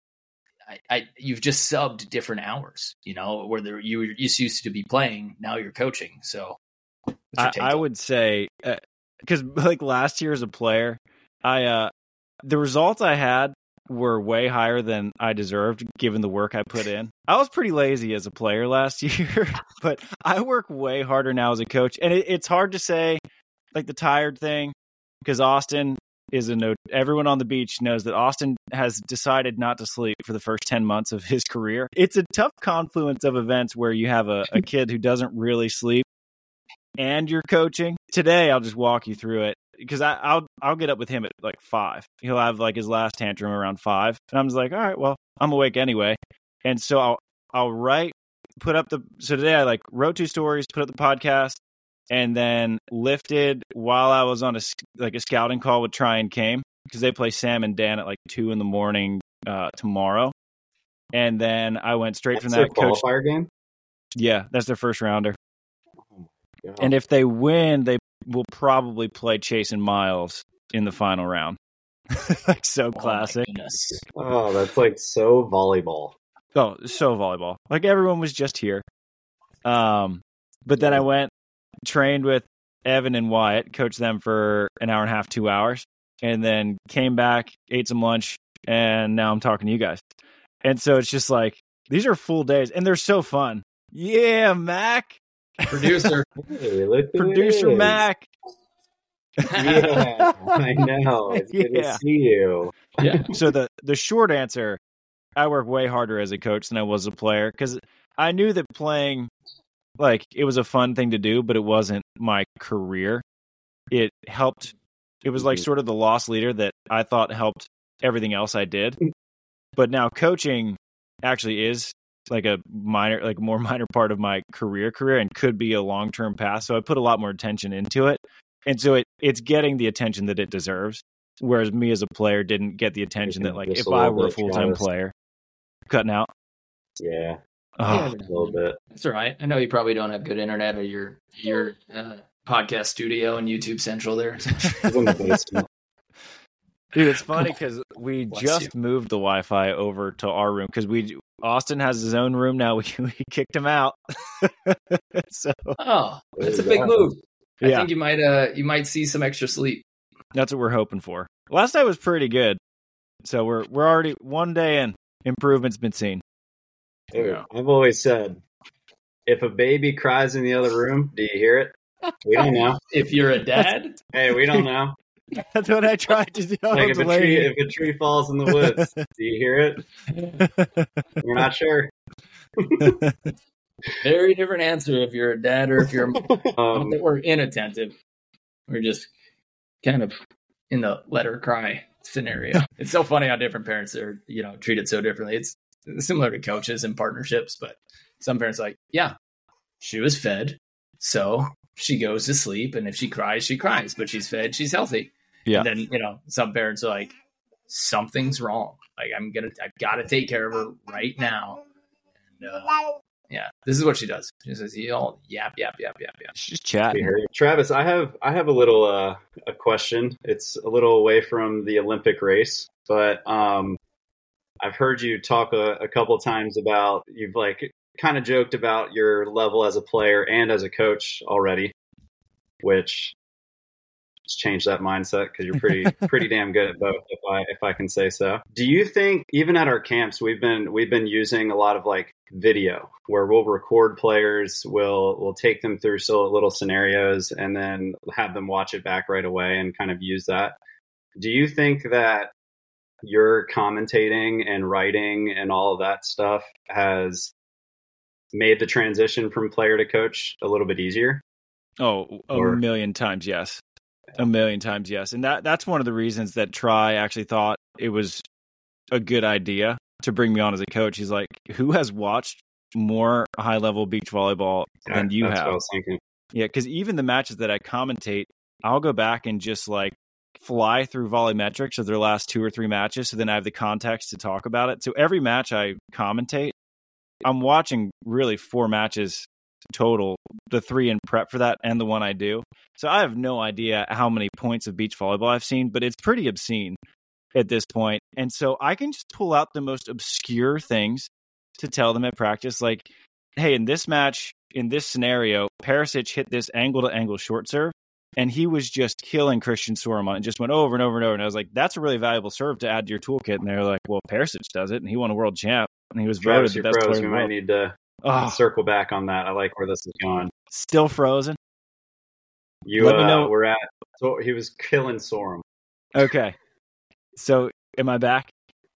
I, I you've just subbed different hours. You know, where there, you were just used to be playing, now you're coaching. So, I, I would say, because uh, like last year as a player, I uh, the results I had were way higher than I deserved given the work I put in. I was pretty lazy as a player last year, but I work way harder now as a coach. And it, it's hard to say like the tired thing, because Austin is a no. Everyone on the beach knows that Austin has decided not to sleep for the first ten months of his career. It's a tough confluence of events where you have a, a kid who doesn't really sleep and you're coaching. Today, I'll just walk you through it, because I, I'll I'll get up with him at like five. He'll have like his last tantrum around five, and I'm just like, all right, well, I'm awake anyway. And so I'll I'll write, put up the. So today I like wrote two stories, put up the podcast, and then lifted while I was on a like a scouting call with Tri and Came, because they play Sam and Dan at like two in the morning uh, tomorrow. And then I went straight that's from that their coach. qualifier game. Yeah, that's their first rounder. Oh my God. And if they win, they will probably play Chase and Miles in the final round. Like so Oh, classic. my goodness. Oh, that's like so volleyball. Oh, so volleyball. Like everyone was just here. Um, but then I went, trained with Evan and Wyatt, coached them for an hour and a half, two hours, and then came back, ate some lunch, and now I'm talking to you guys. And so it's just like, these are full days, and they're so fun. Yeah, Mac. Producer. Hey, look who it Producer is. Mac. Yeah, I know. It's good Yeah. to see you. Yeah. So the, the short answer, I work way harder as a coach than I was a player because I knew that playing, like, it was a fun thing to do, but it wasn't my career. It helped. It was like Mhm. sort of the lost leader that I thought helped everything else I did. But now coaching actually is like a minor, like more minor part of my career career and could be a long-term path. So I put a lot more attention into it. And so it, it's getting the attention that it deserves. Whereas me as a player didn't get the attention that, like, Just if a I little were a bit, full-time Travis. player, cutting out. Yeah, Oh, a little bit. That's all right. I know you probably don't have good internet or your your uh, podcast studio and YouTube Central there. It's in the basement. dude, it's funny because we Bless just moved the Wi-Fi over to our room because we Austin has his own room now. We, we kicked him out. So Oh, that's a There you big go. move. I yeah, think you might uh you might see some extra sleep. that's what we're hoping for. Last night was pretty good. So we're we're already one day in. Improvement's been seen. Dude, Yeah. I've always said, if a baby cries in the other room, do you hear it? We don't know. If you're a dad, Hey, we don't know. That's what I tried to do. Like if a Delaney. tree, if a tree falls in the woods, do you hear it? We're not sure. very different answer if you're a dad or if you're a mom. Um, That we're inattentive. We're just kind of in the let her cry scenario. It's so funny how different parents are, you know, treated so differently. It's similar to coaches and partnerships, but some parents are like, yeah, she was fed, so she goes to sleep, and if she cries, she cries, but she's fed, she's healthy. Yeah. And then, you know, some parents are like, something's wrong. Like, I'm gonna, I've got to take care of her right now. And uh, yeah, this is what she does. She says, you all yap, yap, yap, yap, yap. She's just we chatting. heard. Travis, I have I have a little uh, a question. It's a little away from the Olympic race, but um, I've heard you talk a, a couple times about you've like kind of joked about your level as a player and as a coach already, which has changed that mindset because you're pretty pretty damn good at both, if I if I can say so. Do you think even at our camps we've been we've been using a lot of like video where we'll record players, we'll we'll take them through so little scenarios and then have them watch it back right away and kind of use that. Do you think that your commentating and writing and all of that stuff has made the transition from player to coach a little bit easier? Oh, a Or- million times yes. A million times yes. And that that's one of the reasons that Try actually thought it was a good idea to bring me on as a coach. He's like, who has watched more high-level beach volleyball than you That's have? what I was thinking. Yeah, because even the matches that I commentate, I'll go back and just like fly through volumetrics of their last two or three matches. So then I have the context to talk about it. So every match I commentate, I'm watching really four matches total, the three in prep for that and the one I do. So I have no idea how many points of beach volleyball I've seen, but it's pretty obscene at this point. And so I can just pull out the most obscure things to tell them at practice. Like, hey, in this match, in this scenario, Perisic hit this angle to angle short serve, and he was just killing Christian Sorum and just went over and over and over. And I was like, that's a really valuable serve to add to your toolkit. And they're like, well, Perisic does it, and he won a world champ, and he was Travis, voted the you're best froze. player We in the might world. need to Oh, circle back on that. I like where this is going. still frozen. You Let me uh, know- we're at so he was killing Sorum. Okay. So am I back?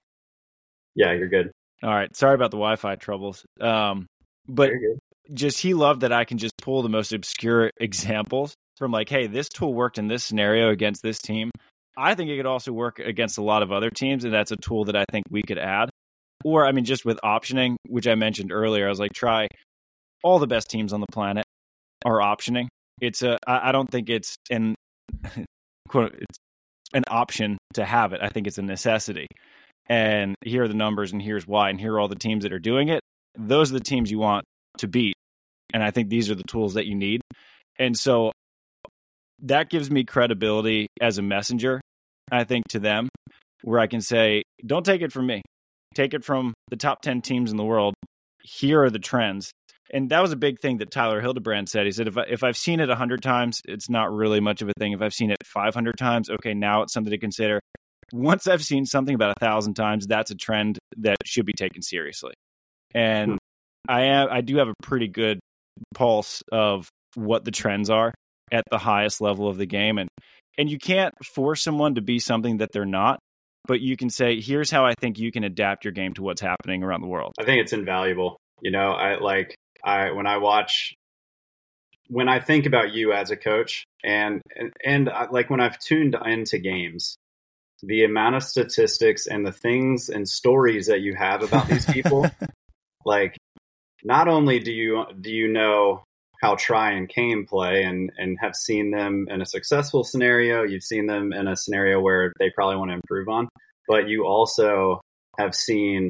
Yeah, you're good. All right. Sorry about the Wi-Fi troubles. Um, but You're good. just he loved that I can just pull the most obscure examples from like, hey, this tool worked in this scenario against this team. I think it could also work against a lot of other teams, and that's a tool that I think we could add. Or, I mean, just with optioning, which I mentioned earlier, I was like, try all the best teams on the planet are optioning. It's a, I I don't think it's an, quote, it's an option to have it. I think it's a necessity. And here are the numbers, and here's why, and here are all the teams that are doing it. Those are the teams you want to beat. And I think these are the tools that you need. And so that gives me credibility as a messenger, I think, to them. where I can say, don't take it from me. Take it from the top ten teams in the world. Here are the trends. And that was a big thing that Tyler Hildebrand said. He said, if, I, if I've seen it one hundred times, it's not really much of a thing. If I've seen it five hundred times, okay, now it's something to consider. Once I've seen something about one thousand times, that's a trend that should be taken seriously. And I am, I do have a pretty good pulse of what the trends are at the highest level of the game. And and you can't force someone to be something that they're not, but you can say, here's how I think you can adapt your game to what's happening around the world. I think it's invaluable. You know, I like I when I watch when I think about you as a coach and and, and I, like when I've tuned into games, the amount of statistics and the things and stories that you have about these people, like not only do you do you know how Try and Kane play and, and have seen them in a successful scenario, you've seen them in a scenario where they probably want to improve on, but you also have seen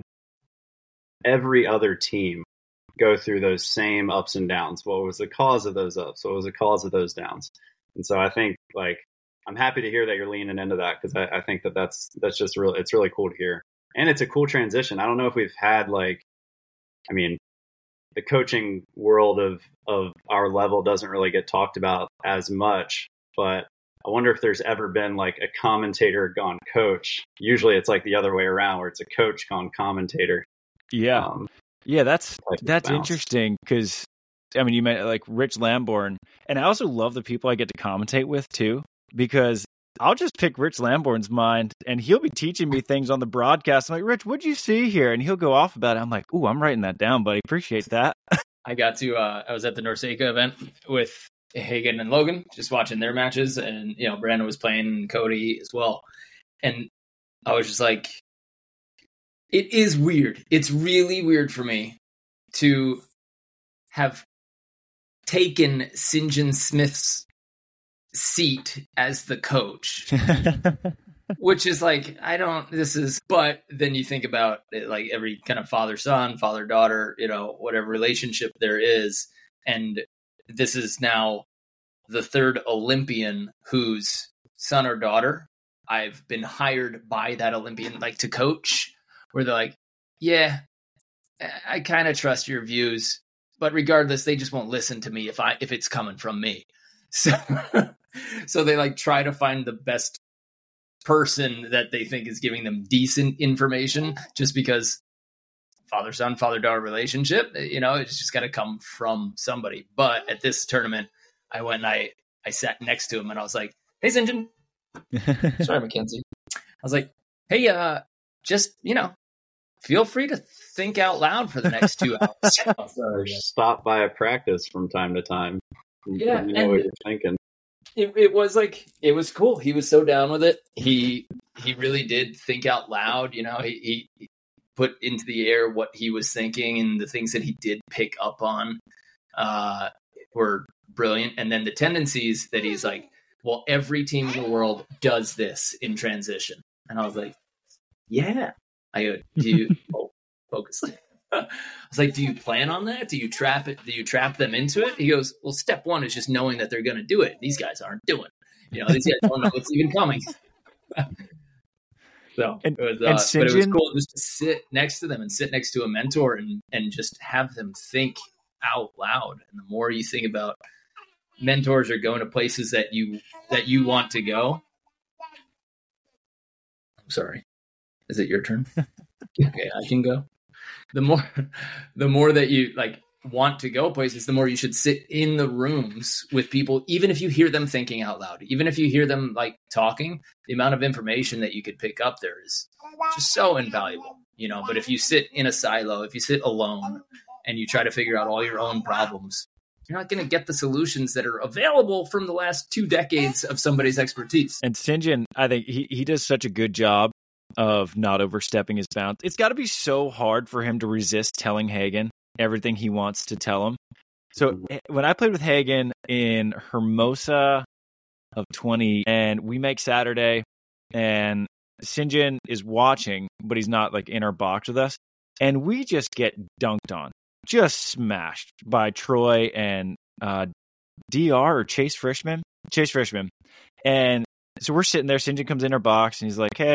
every other team go through those same ups and downs. What was the cause of those ups? What was the cause of those downs? And so I think like, I'm happy to hear that you're leaning into that because I, I think that that's, that's just really, it's really cool to hear. And it's a cool transition. I don't know if we've had like, I mean, the coaching world of, of our level doesn't really get talked about as much, but I wonder if there's ever been like a commentator gone coach. Usually it's like the other way around where it's a coach gone commentator. Yeah. Um, yeah. That's, like that's bounce. Interesting because I mean, you meant like Rich Lamborn, and I also love the people I get to commentate with too, because I'll just pick Rich Lamborn's mind and he'll be teaching me things on the broadcast. I'm like, Rich, what'd you see here? And he'll go off about it. I'm like, ooh, I'm writing that down, buddy. Appreciate that. I got to, uh, I was at the Norseca event with Hagen and Logan, just watching their matches. And, you know, Brandon was playing and Cody as well. And I was just like, it is weird. It's really weird for me to have taken Sinjin Smith's seat as the coach, which is like, I don't, this is, but then you think about it, like every kind of father-son, father-daughter, you know, whatever relationship there is. And this is now the third Olympian whose son or daughter I've been hired by that Olympian, like to coach, where they're like, yeah, I kind of trust your views, but regardless, they just won't listen to me if I, if it's coming from me. So, so they like try to find the best person that they think is giving them decent information, just because father-son, father-daughter relationship, you know, it's just got to come from somebody. But at this tournament, I went and I, I sat next to him and I was like, hey, Sinjin. Sorry, Mackenzie. I was like, hey, uh, just, you know, feel free to think out loud for the next two hours. Or stop by a practice from time to time. Yeah, you know and what you're thinking. It, it was like, it was cool. He was so down with it. He he really did think out loud. You know, he, he put into the air what he was thinking, and the things that he did pick up on uh, were brilliant. And then the tendencies that he's like, well, every team in the world does this in transition. And I was like, yeah. I go, do you oh, focus? I was like, do you plan on that? Do you trap it? Do you trap them into it? He goes, well, step one is just knowing that they're going to do it. These guys aren't doing it. You know, these guys don't know what's even coming. So and, it was, uh, and but it was Sinjin, cool just to sit next to them and sit next to a mentor and, and just have them think out loud. And the more you think about mentors are going to places that you, that you want to go. I'm sorry. Is it your turn? Okay, I can go. The more, the more that you like want to go places, the more you should sit in the rooms with people, even if you hear them thinking out loud, even if you hear them like talking, the amount of information that you could pick up there is just so invaluable, you know. But if you sit in a silo, if you sit alone and you try to figure out all your own problems, you're not going to get the solutions that are available from the last two decades of somebody's expertise. and Sinjin, I think he, he does such a good job of not overstepping his bounds. It's got to be so hard for him to resist telling Hagen everything he wants to tell him. So when I played with Hagen in Hermosa of twenty, and we make Saturday, and Sinjin is watching, but he's not like in our box with us, and we just get dunked on, just smashed by Troy and uh, D R or Chase Frischman, Chase Frischman, and so we're sitting there. Sinjin comes in our box, and he's like, "Hey,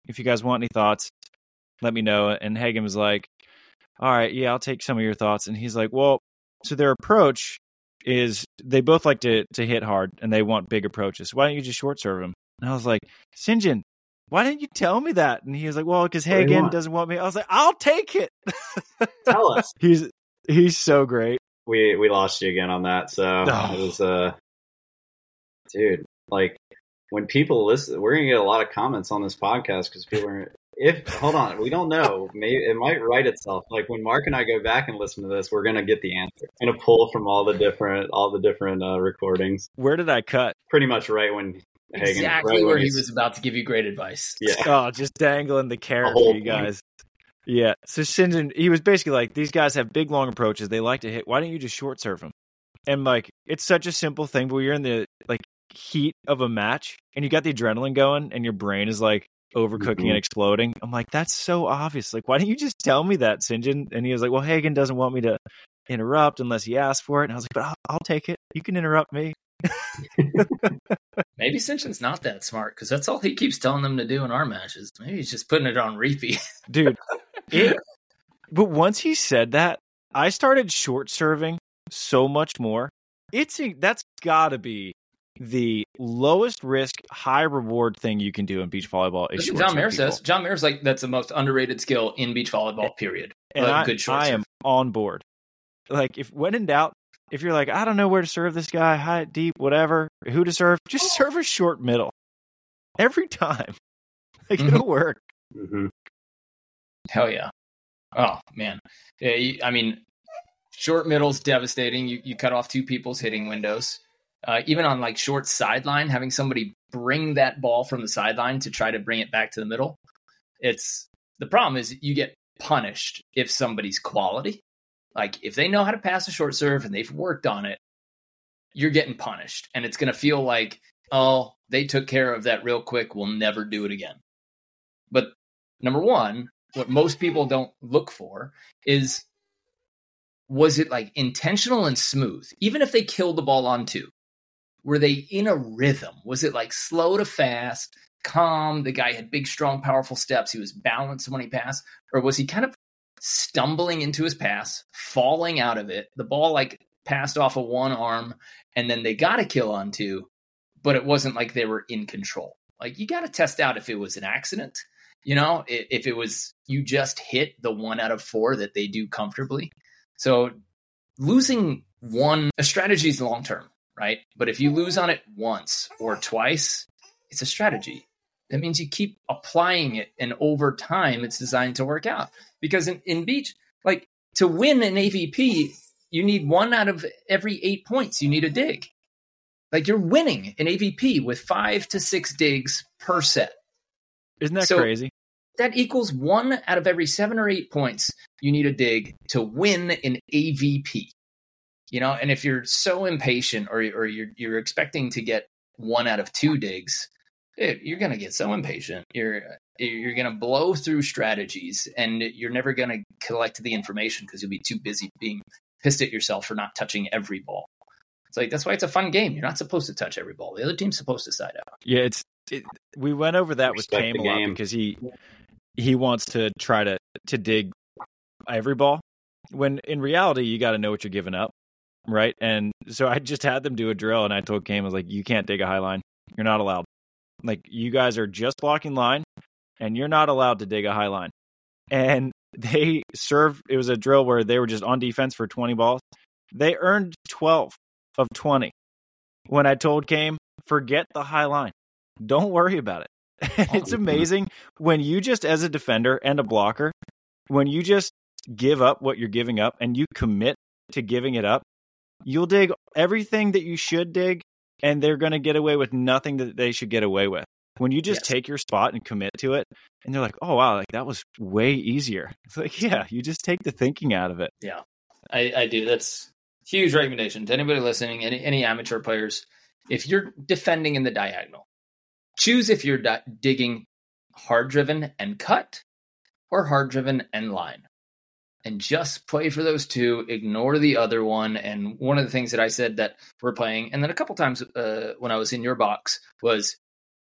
if you guys want any thoughts, let me know. And Hagen was like, all right, yeah, I'll take some of your thoughts. And he's like, well, so their approach is they both like to, to hit hard and they want big approaches. Why don't you just short serve them? And I was like, Sinjin, why didn't you tell me that? And he was like, well, because Hagen want? doesn't want me. I was like, I'll take it. Tell us. He's he's so great. We we lost you again on that. So oh. it was, uh, dude, like when people listen, we're going to get a lot of comments on this podcast because people are, if, hold on, we don't know. Maybe it might write itself. Like when Mark and I go back and listen to this, we're going to get the answer. We're going to pull from all the different, all the different uh, recordings. Where did I cut? Pretty much right when Hagen, exactly right where when he was about to give you great advice. Yeah. Oh, just dangling the carrot for you guys. Yeah. So Sinjin, he was basically like, these guys have big, long approaches. They like to hit. Why don't you just short serve them? And like, it's such a simple thing, but you're in the like heat of a match and you got the adrenaline going and your brain is like overcooking mm-hmm. and exploding. I'm like, that's so obvious. Like, why didn't you just tell me that, Sinjin? And he was like, well, Hagen doesn't want me to interrupt unless he asks for it. And I was like, but I'll, I'll take it. You can interrupt me. Maybe Sinjin's not that smart because that's all he keeps telling them to do in our matches. Maybe he's just putting it on repeat. Dude, it, but once he said that, I started short serving so much more. It's a, that's got to be the lowest risk, high reward thing you can do in beach volleyball. Is short John Mayer people. says. John Mayer's like, that's the most underrated skill in beach volleyball, period. And uh, I, good short I serve. am on board. Like, if when in doubt, if you're like, I don't know where to serve this guy, high, deep, whatever, who to serve, just serve a short middle. Every time. Like, mm-hmm. it'll work. Mm-hmm. Hell yeah. Oh, man. Yeah, you, I mean, short middle's devastating. You, you cut off two people's hitting windows. Uh, even on, like, short sideline, having somebody bring that ball from the sideline to try to bring it back to the middle. It's the problem is you get punished if somebody's quality. Like, if they know how to pass a short serve and they've worked on it, you're getting punished. And it's going to feel like, oh, they took care of that real quick. We'll never do it again. But number one, what most people don't look for is, was it like intentional and smooth? Even if they killed the ball on two, were they in a rhythm? Was it like slow to fast, calm? The guy had big, strong, powerful steps. He was balanced when he passed. Or was he kind of stumbling into his pass, falling out of it? The ball like passed off of one arm and then they got a kill on two, but it wasn't like they were in control. Like, you got to test out if it was an accident, you know, if it was, you just hit the one out of four that they do comfortably. So losing one, a strategy is long-term, right? But if you lose on it once or twice, it's a strategy. That means you keep applying it, and over time, it's designed to work out. Because in, in beach, like, to win an A V P, you need one out of every eight points. You need a dig. Like, you're winning an A V P with five to six digs per set. Isn't that so crazy? That equals one out of every seven or eight points you need a dig to win an A V P. You know, and if you're so impatient or, or you're you're expecting to get one out of two digs, dude, you're going to get so impatient. You're you're going to blow through strategies, and you're never going to collect the information because you'll be too busy being pissed at yourself for not touching every ball. It's like, that's why it's a fun game. You're not supposed to touch every ball. The other team's supposed to side out. Yeah, it's it, we went over that Respect with Cam a lot because he he wants to try to to dig every ball, when in reality you got to know what you're giving up, right? And so I just had them do a drill, and I told Cam, I was like, you can't dig a high line. You're not allowed. Like, you guys are just blocking line, and you're not allowed to dig a high line. And they served, it was a drill where they were just on defense for twenty balls. They earned twelve of twenty. When I told Cam, forget the high line. Don't worry about it. And it's amazing when you just, as a defender and a blocker, when you just give up what you're giving up and you commit to giving it up, you'll dig everything that you should dig, and they're going to get away with nothing that they should get away with. When you just yes. take your spot and commit to it, and they're like, oh, wow, like that was way easier. It's like, yeah, you just take the thinking out of it. Yeah, I, I do. That's huge recommendation to anybody listening, any, any amateur players. If you're defending in the diagonal, choose if you're di- digging hard-driven and cut or hard-driven and line. And just play for those two, ignore the other one. And one of the things that I said that we're playing, and then a couple times uh, when I was in your box, was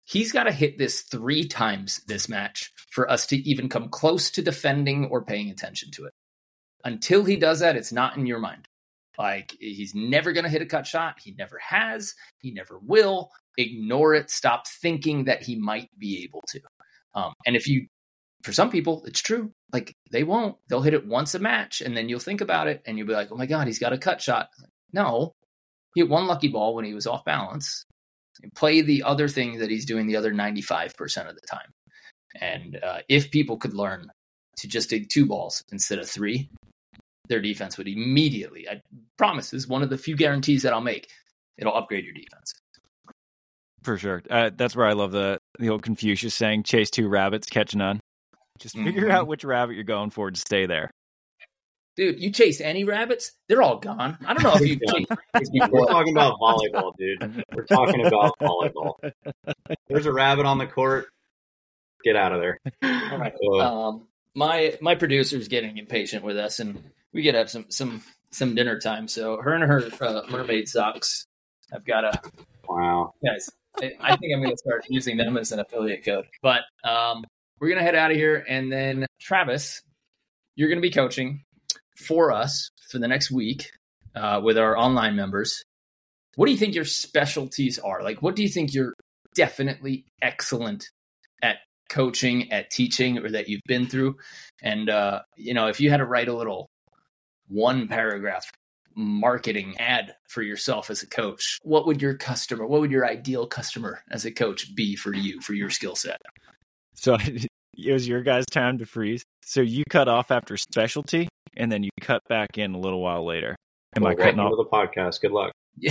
He's got to hit this three times this match for us to even come close to defending or paying attention to it. Until he does that, it's not in your mind. Like, he's never going to hit a cut shot. He never has. He never will. Ignore it. Stop thinking that he might be able to. Um, and if you, for some people, it's true. Like, they won't. They'll hit it once a match, and then you'll think about it, and you'll be like, oh my God, he's got a cut shot. No, he hit one lucky ball when he was off balance. Play the other thing that he's doing the other ninety-five percent of the time. And uh, if people could learn to just dig two balls instead of three, their defense would immediately, I promise, this is one of the few guarantees that I'll make, it'll upgrade your defense. For sure. Uh, that's where I love the, the old Confucius saying, chase two rabbits, catch none. Just figure mm-hmm. out which rabbit you're going for to stay there. Dude, you chase any rabbits, they're all gone. I don't know if you chase. We're talking about volleyball, dude. We're talking about volleyball. There's a rabbit on the court. Get out of there. All right. Uh, um, my my producer's getting impatient with us, and we get to have some some some dinner time. So her and her uh, mermaid socks, I've got to. Wow, guys, I, I think I'm going to start using them as an affiliate code. But um, we're going to head out of here, and then Travis, you're going to be coaching for us for the next week uh, with our online members. What do you think your specialties are? Like, what do you think you're definitely excellent at coaching, at teaching, or that you've been through? And, uh, you know, if you had to write a little one paragraph marketing ad for yourself as a coach, what would your customer, what would your ideal customer as a coach be for you, for your skill set? So it was your guys' time to freeze. So you cut off after specialty, and then you cut back in a little while later. Am well, I cutting off? The podcast. Good luck. Yeah.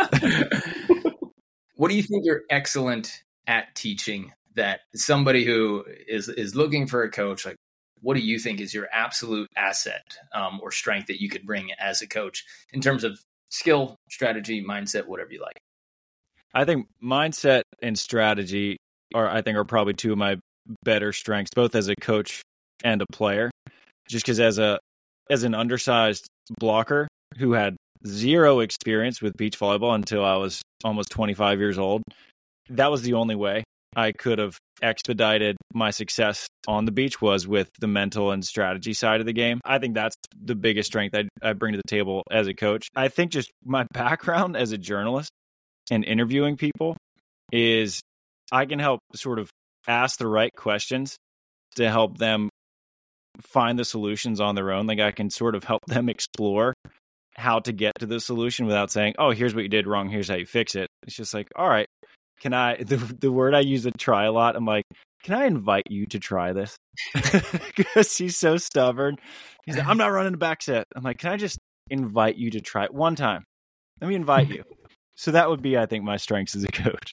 What do you think you're excellent at teaching that somebody who is is looking for a coach, like, what do you think is your absolute asset um, or strength that you could bring as a coach in terms of skill, strategy, mindset, whatever you like? I think mindset and strategy are, I think, are probably two of my better strengths, both as a coach and a player. Just because as a as an undersized blocker who had zero experience with beach volleyball until I was almost twenty-five years old, that was the only way I could have expedited my success on the beach, was with the mental and strategy side of the game. I think that's the biggest strength I, I bring to the table as a coach. I think just my background as a journalist and interviewing people is I can help sort of ask the right questions to help them find the solutions on their own. Like, I can sort of help them explore how to get to the solution without saying, oh, here's what you did wrong, here's how you fix it. It's just like, all right, can I, the, the word I use to try a lot, I'm like, can I invite you to try this? Because he's so stubborn. He's like, I'm not running a back set. I'm like, can I just invite you to try it one time? Let me invite you. So that would be, I think, my strengths as a coach.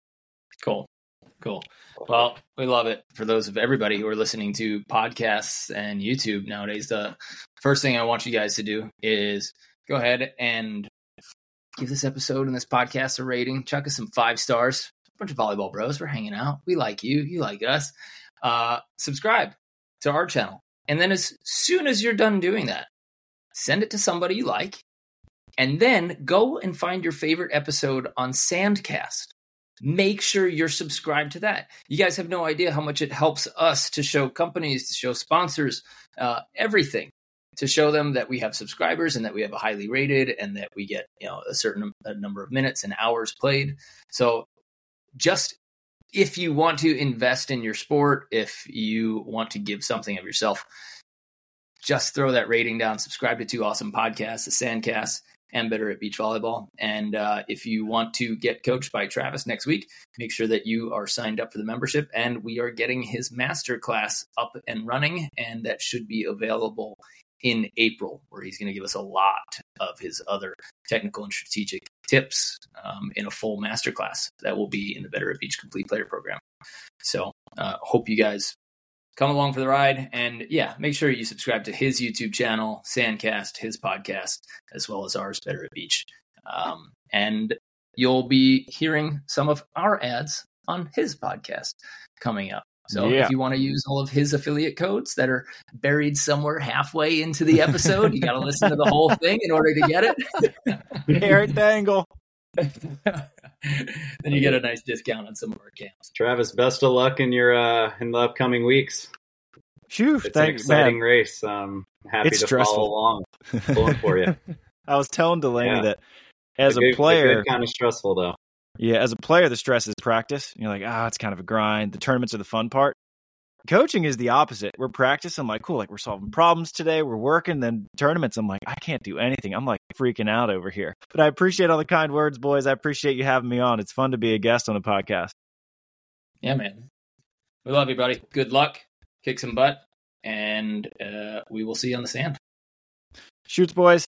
Cool. Cool. Well, we love it. For those of everybody who are listening to podcasts and YouTube nowadays, the first thing I want you guys to do is go ahead and give this episode and this podcast a rating. Chuck us some five stars. A bunch of volleyball bros. We're hanging out. We like you. You like us. Uh, subscribe to our channel. And then as soon as you're done doing that, send it to somebody you like. And then go and find your favorite episode on Sandcast. Make sure you're subscribed to that. You guys have no idea how much it helps us to show companies, to show sponsors, uh, everything, to show them that we have subscribers and that we have a highly rated and that we get, you know, a certain a number of minutes and hours played. So just if you want to invest in your sport, if you want to give something of yourself, just throw that rating down, subscribe to Two Awesome Podcasts, the Sandcast, and Better at Beach Volleyball. And uh, if you want to get coached by Travis next week, make sure that you are signed up for the membership. And we are getting his masterclass up and running, and that should be available in April, where he's going to give us a lot of his other technical and strategic tips um, in a full masterclass that will be in the Better at Beach Complete Player program. So uh, hope you guys come along for the ride. And yeah, make sure you subscribe to his YouTube channel, Sandcast, his podcast, as well as ours, Better at Beach. Um, and you'll be hearing some of our ads on his podcast coming up. So yeah. If you want to use all of his affiliate codes that are buried somewhere halfway into the episode, you got to listen to the whole thing in order to get it. Eric Dangle. then you get a nice discount on some of our camps. Travis, best of luck in your uh, in the upcoming weeks. Phew, It's thank, an exciting man. race. Um, happy It's to stressful. follow along. Pulling for you. I was telling Delaney Yeah. that as the a good, player, the good kind of stressful though. yeah, as a player, the stress is practice. You're like, ah, it's kind of a grind. The tournaments are the fun part. Coaching is the opposite. We're practicing, like, cool, like we're solving problems today. We're working. Then tournaments, I'm like, I can't do anything. I'm like freaking out over here. But I appreciate all the kind words, boys. I appreciate you having me on. It's fun to be a guest on a podcast. Yeah, man. We love you, buddy. Good luck. Kick some butt. And uh, we will see you on the sand. Shoots, boys.